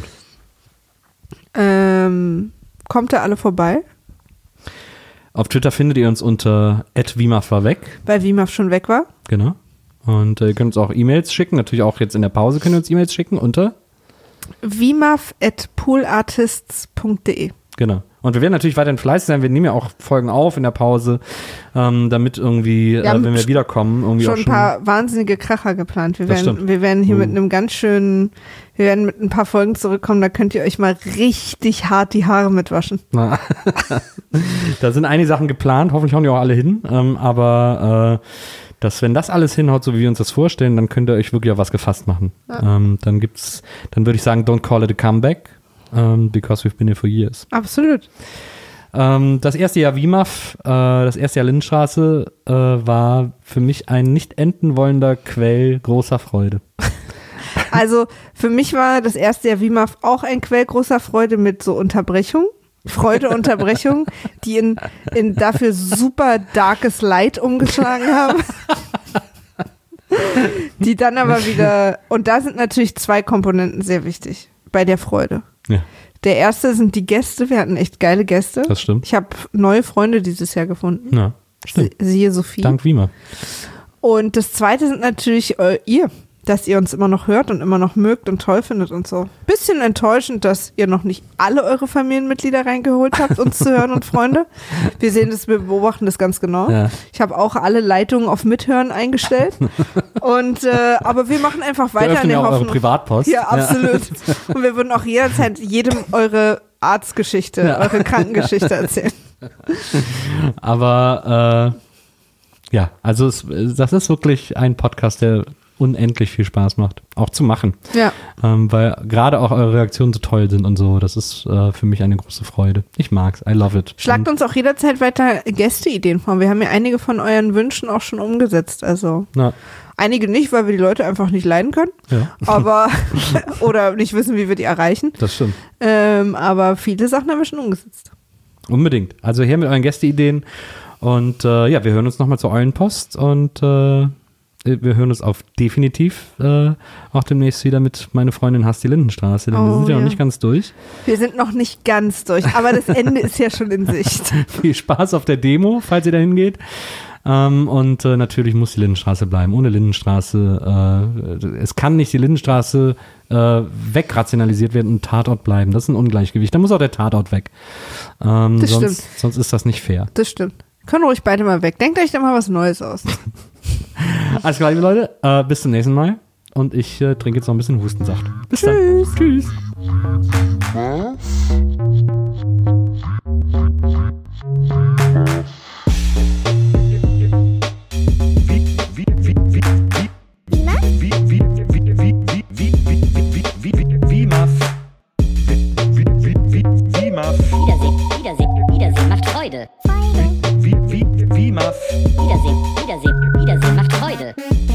Ähm, kommt da alle vorbei? Auf Twitter findet ihr uns unter at wimaf war weg. Weil Wimaf schon weg war. Genau. Und äh, ihr könnt uns auch E-Mails schicken. Natürlich auch jetzt in der Pause könnt ihr uns E-Mails schicken unter. wimaf at poolartists punkt de. Genau. Und wir werden natürlich weiterhin fleißig sein. Wir nehmen ja auch Folgen auf in der Pause, ähm, damit irgendwie, Wir äh, haben wenn wir wiederkommen, irgendwie Schon auch ein schon. paar wahnsinnige Kracher geplant. Wir Das werden, stimmt. wir werden hier Uh. mit einem ganz schönen, wir werden mit ein paar Folgen zurückkommen, da könnt ihr euch mal richtig hart die Haare mitwaschen. Na, da sind einige Sachen geplant, hoffentlich hauen die auch alle hin. Ähm, aber äh, dass, wenn das alles hinhaut, so wie wir uns das vorstellen, dann könnt ihr euch wirklich auf was gefasst machen. Ja. Ähm, dann gibt's, dann würde ich sagen, don't call it a comeback, um, because we've been here for years. Absolut. Ähm, das erste Jahr Wimaf, äh, das erste Jahr Lindenstraße, äh, war für mich ein nicht enden wollender Quell großer Freude. Also für mich war das erste Jahr Wimaf auch ein Quell großer Freude mit so Unterbrechung. Freude, Unterbrechung, die in, in dafür super darkes Leid umgeschlagen haben. Die dann aber wieder, und da sind natürlich zwei Komponenten sehr wichtig bei der Freude. Ja. Der erste sind die Gäste. Wir hatten echt geile Gäste. Das stimmt. Ich habe neue Freunde dieses Jahr gefunden. Ja, stimmt. Sie, siehe Sophie. Dank Wiemer. Und das zweite sind natürlich äh, ihr, dass ihr uns immer noch hört und immer noch mögt und toll findet und so. Bisschen enttäuschend, dass ihr noch nicht alle eure Familienmitglieder reingeholt habt, uns zu hören und Freunde. Wir sehen das, wir beobachten das ganz genau. Ja. Ich habe auch alle Leitungen auf Mithören eingestellt. Und äh, aber wir machen einfach Wir weiter in öffnen der ja auch eure Hoffnung. Privatpost. Ja, absolut. Und wir würden auch jederzeit jedem eure Arztgeschichte, Ja. eure Krankengeschichte erzählen. Aber äh, ja, also es, das ist wirklich ein Podcast, der unendlich viel Spaß macht, auch zu machen. Ja. Ähm, weil gerade auch eure Reaktionen so toll sind und so. Das ist äh, für mich eine große Freude. Ich mag's, I love it. Schlagt und, uns auch jederzeit weiter Gästeideen vor. Wir haben ja einige von euren Wünschen auch schon umgesetzt. Also na, einige nicht, weil wir die Leute einfach nicht leiden können. ja, Aber oder nicht wissen, wie wir die erreichen. das stimmt. Ähm, aber viele Sachen haben wir schon umgesetzt. Unbedingt. Also her mit euren Gästeideen. Und äh, ja, wir hören uns nochmal zur Eulenpost und äh, wir hören uns auf definitiv äh, auch demnächst wieder mit meine Freundin Hass die Lindenstraße, denn wir Oh, sind ja noch ja. nicht ganz durch. Wir sind noch nicht ganz durch, aber das Ende ist ja schon in Sicht. Viel Spaß auf der Demo, falls ihr da hingeht. Ähm, und äh, natürlich muss die Lindenstraße bleiben. Ohne Lindenstraße, äh, es kann nicht die Lindenstraße äh, wegrationalisiert werden und Tatort bleiben. Das ist ein Ungleichgewicht. Da muss auch der Tatort weg. Ähm, Das sonst, stimmt. sonst ist das nicht fair. Das stimmt. Können ruhig beide mal weg. Denkt euch da mal was Neues aus. Alles klar, liebe Leute. Äh, bis zum nächsten Mal. Und ich äh, trinke jetzt noch ein bisschen Hustensaft. Bis Tschüss. dann. Tschüss. Wiedersehen, Wiedersehen, Wiedersehen macht Freude. Wiedersehen, Wiedersehen, Wiedersehen macht Freude.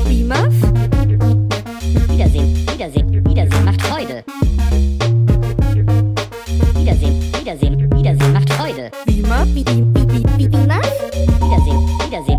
Wiedersehen, Wiedersehen, Wiedersehen macht Freude. Wiedersehen, Wiedersehen, Wiedersehen macht Freude. Wie, wie, wie, wie, wie, wie, wie, Wiedersehen, Wiedersehen.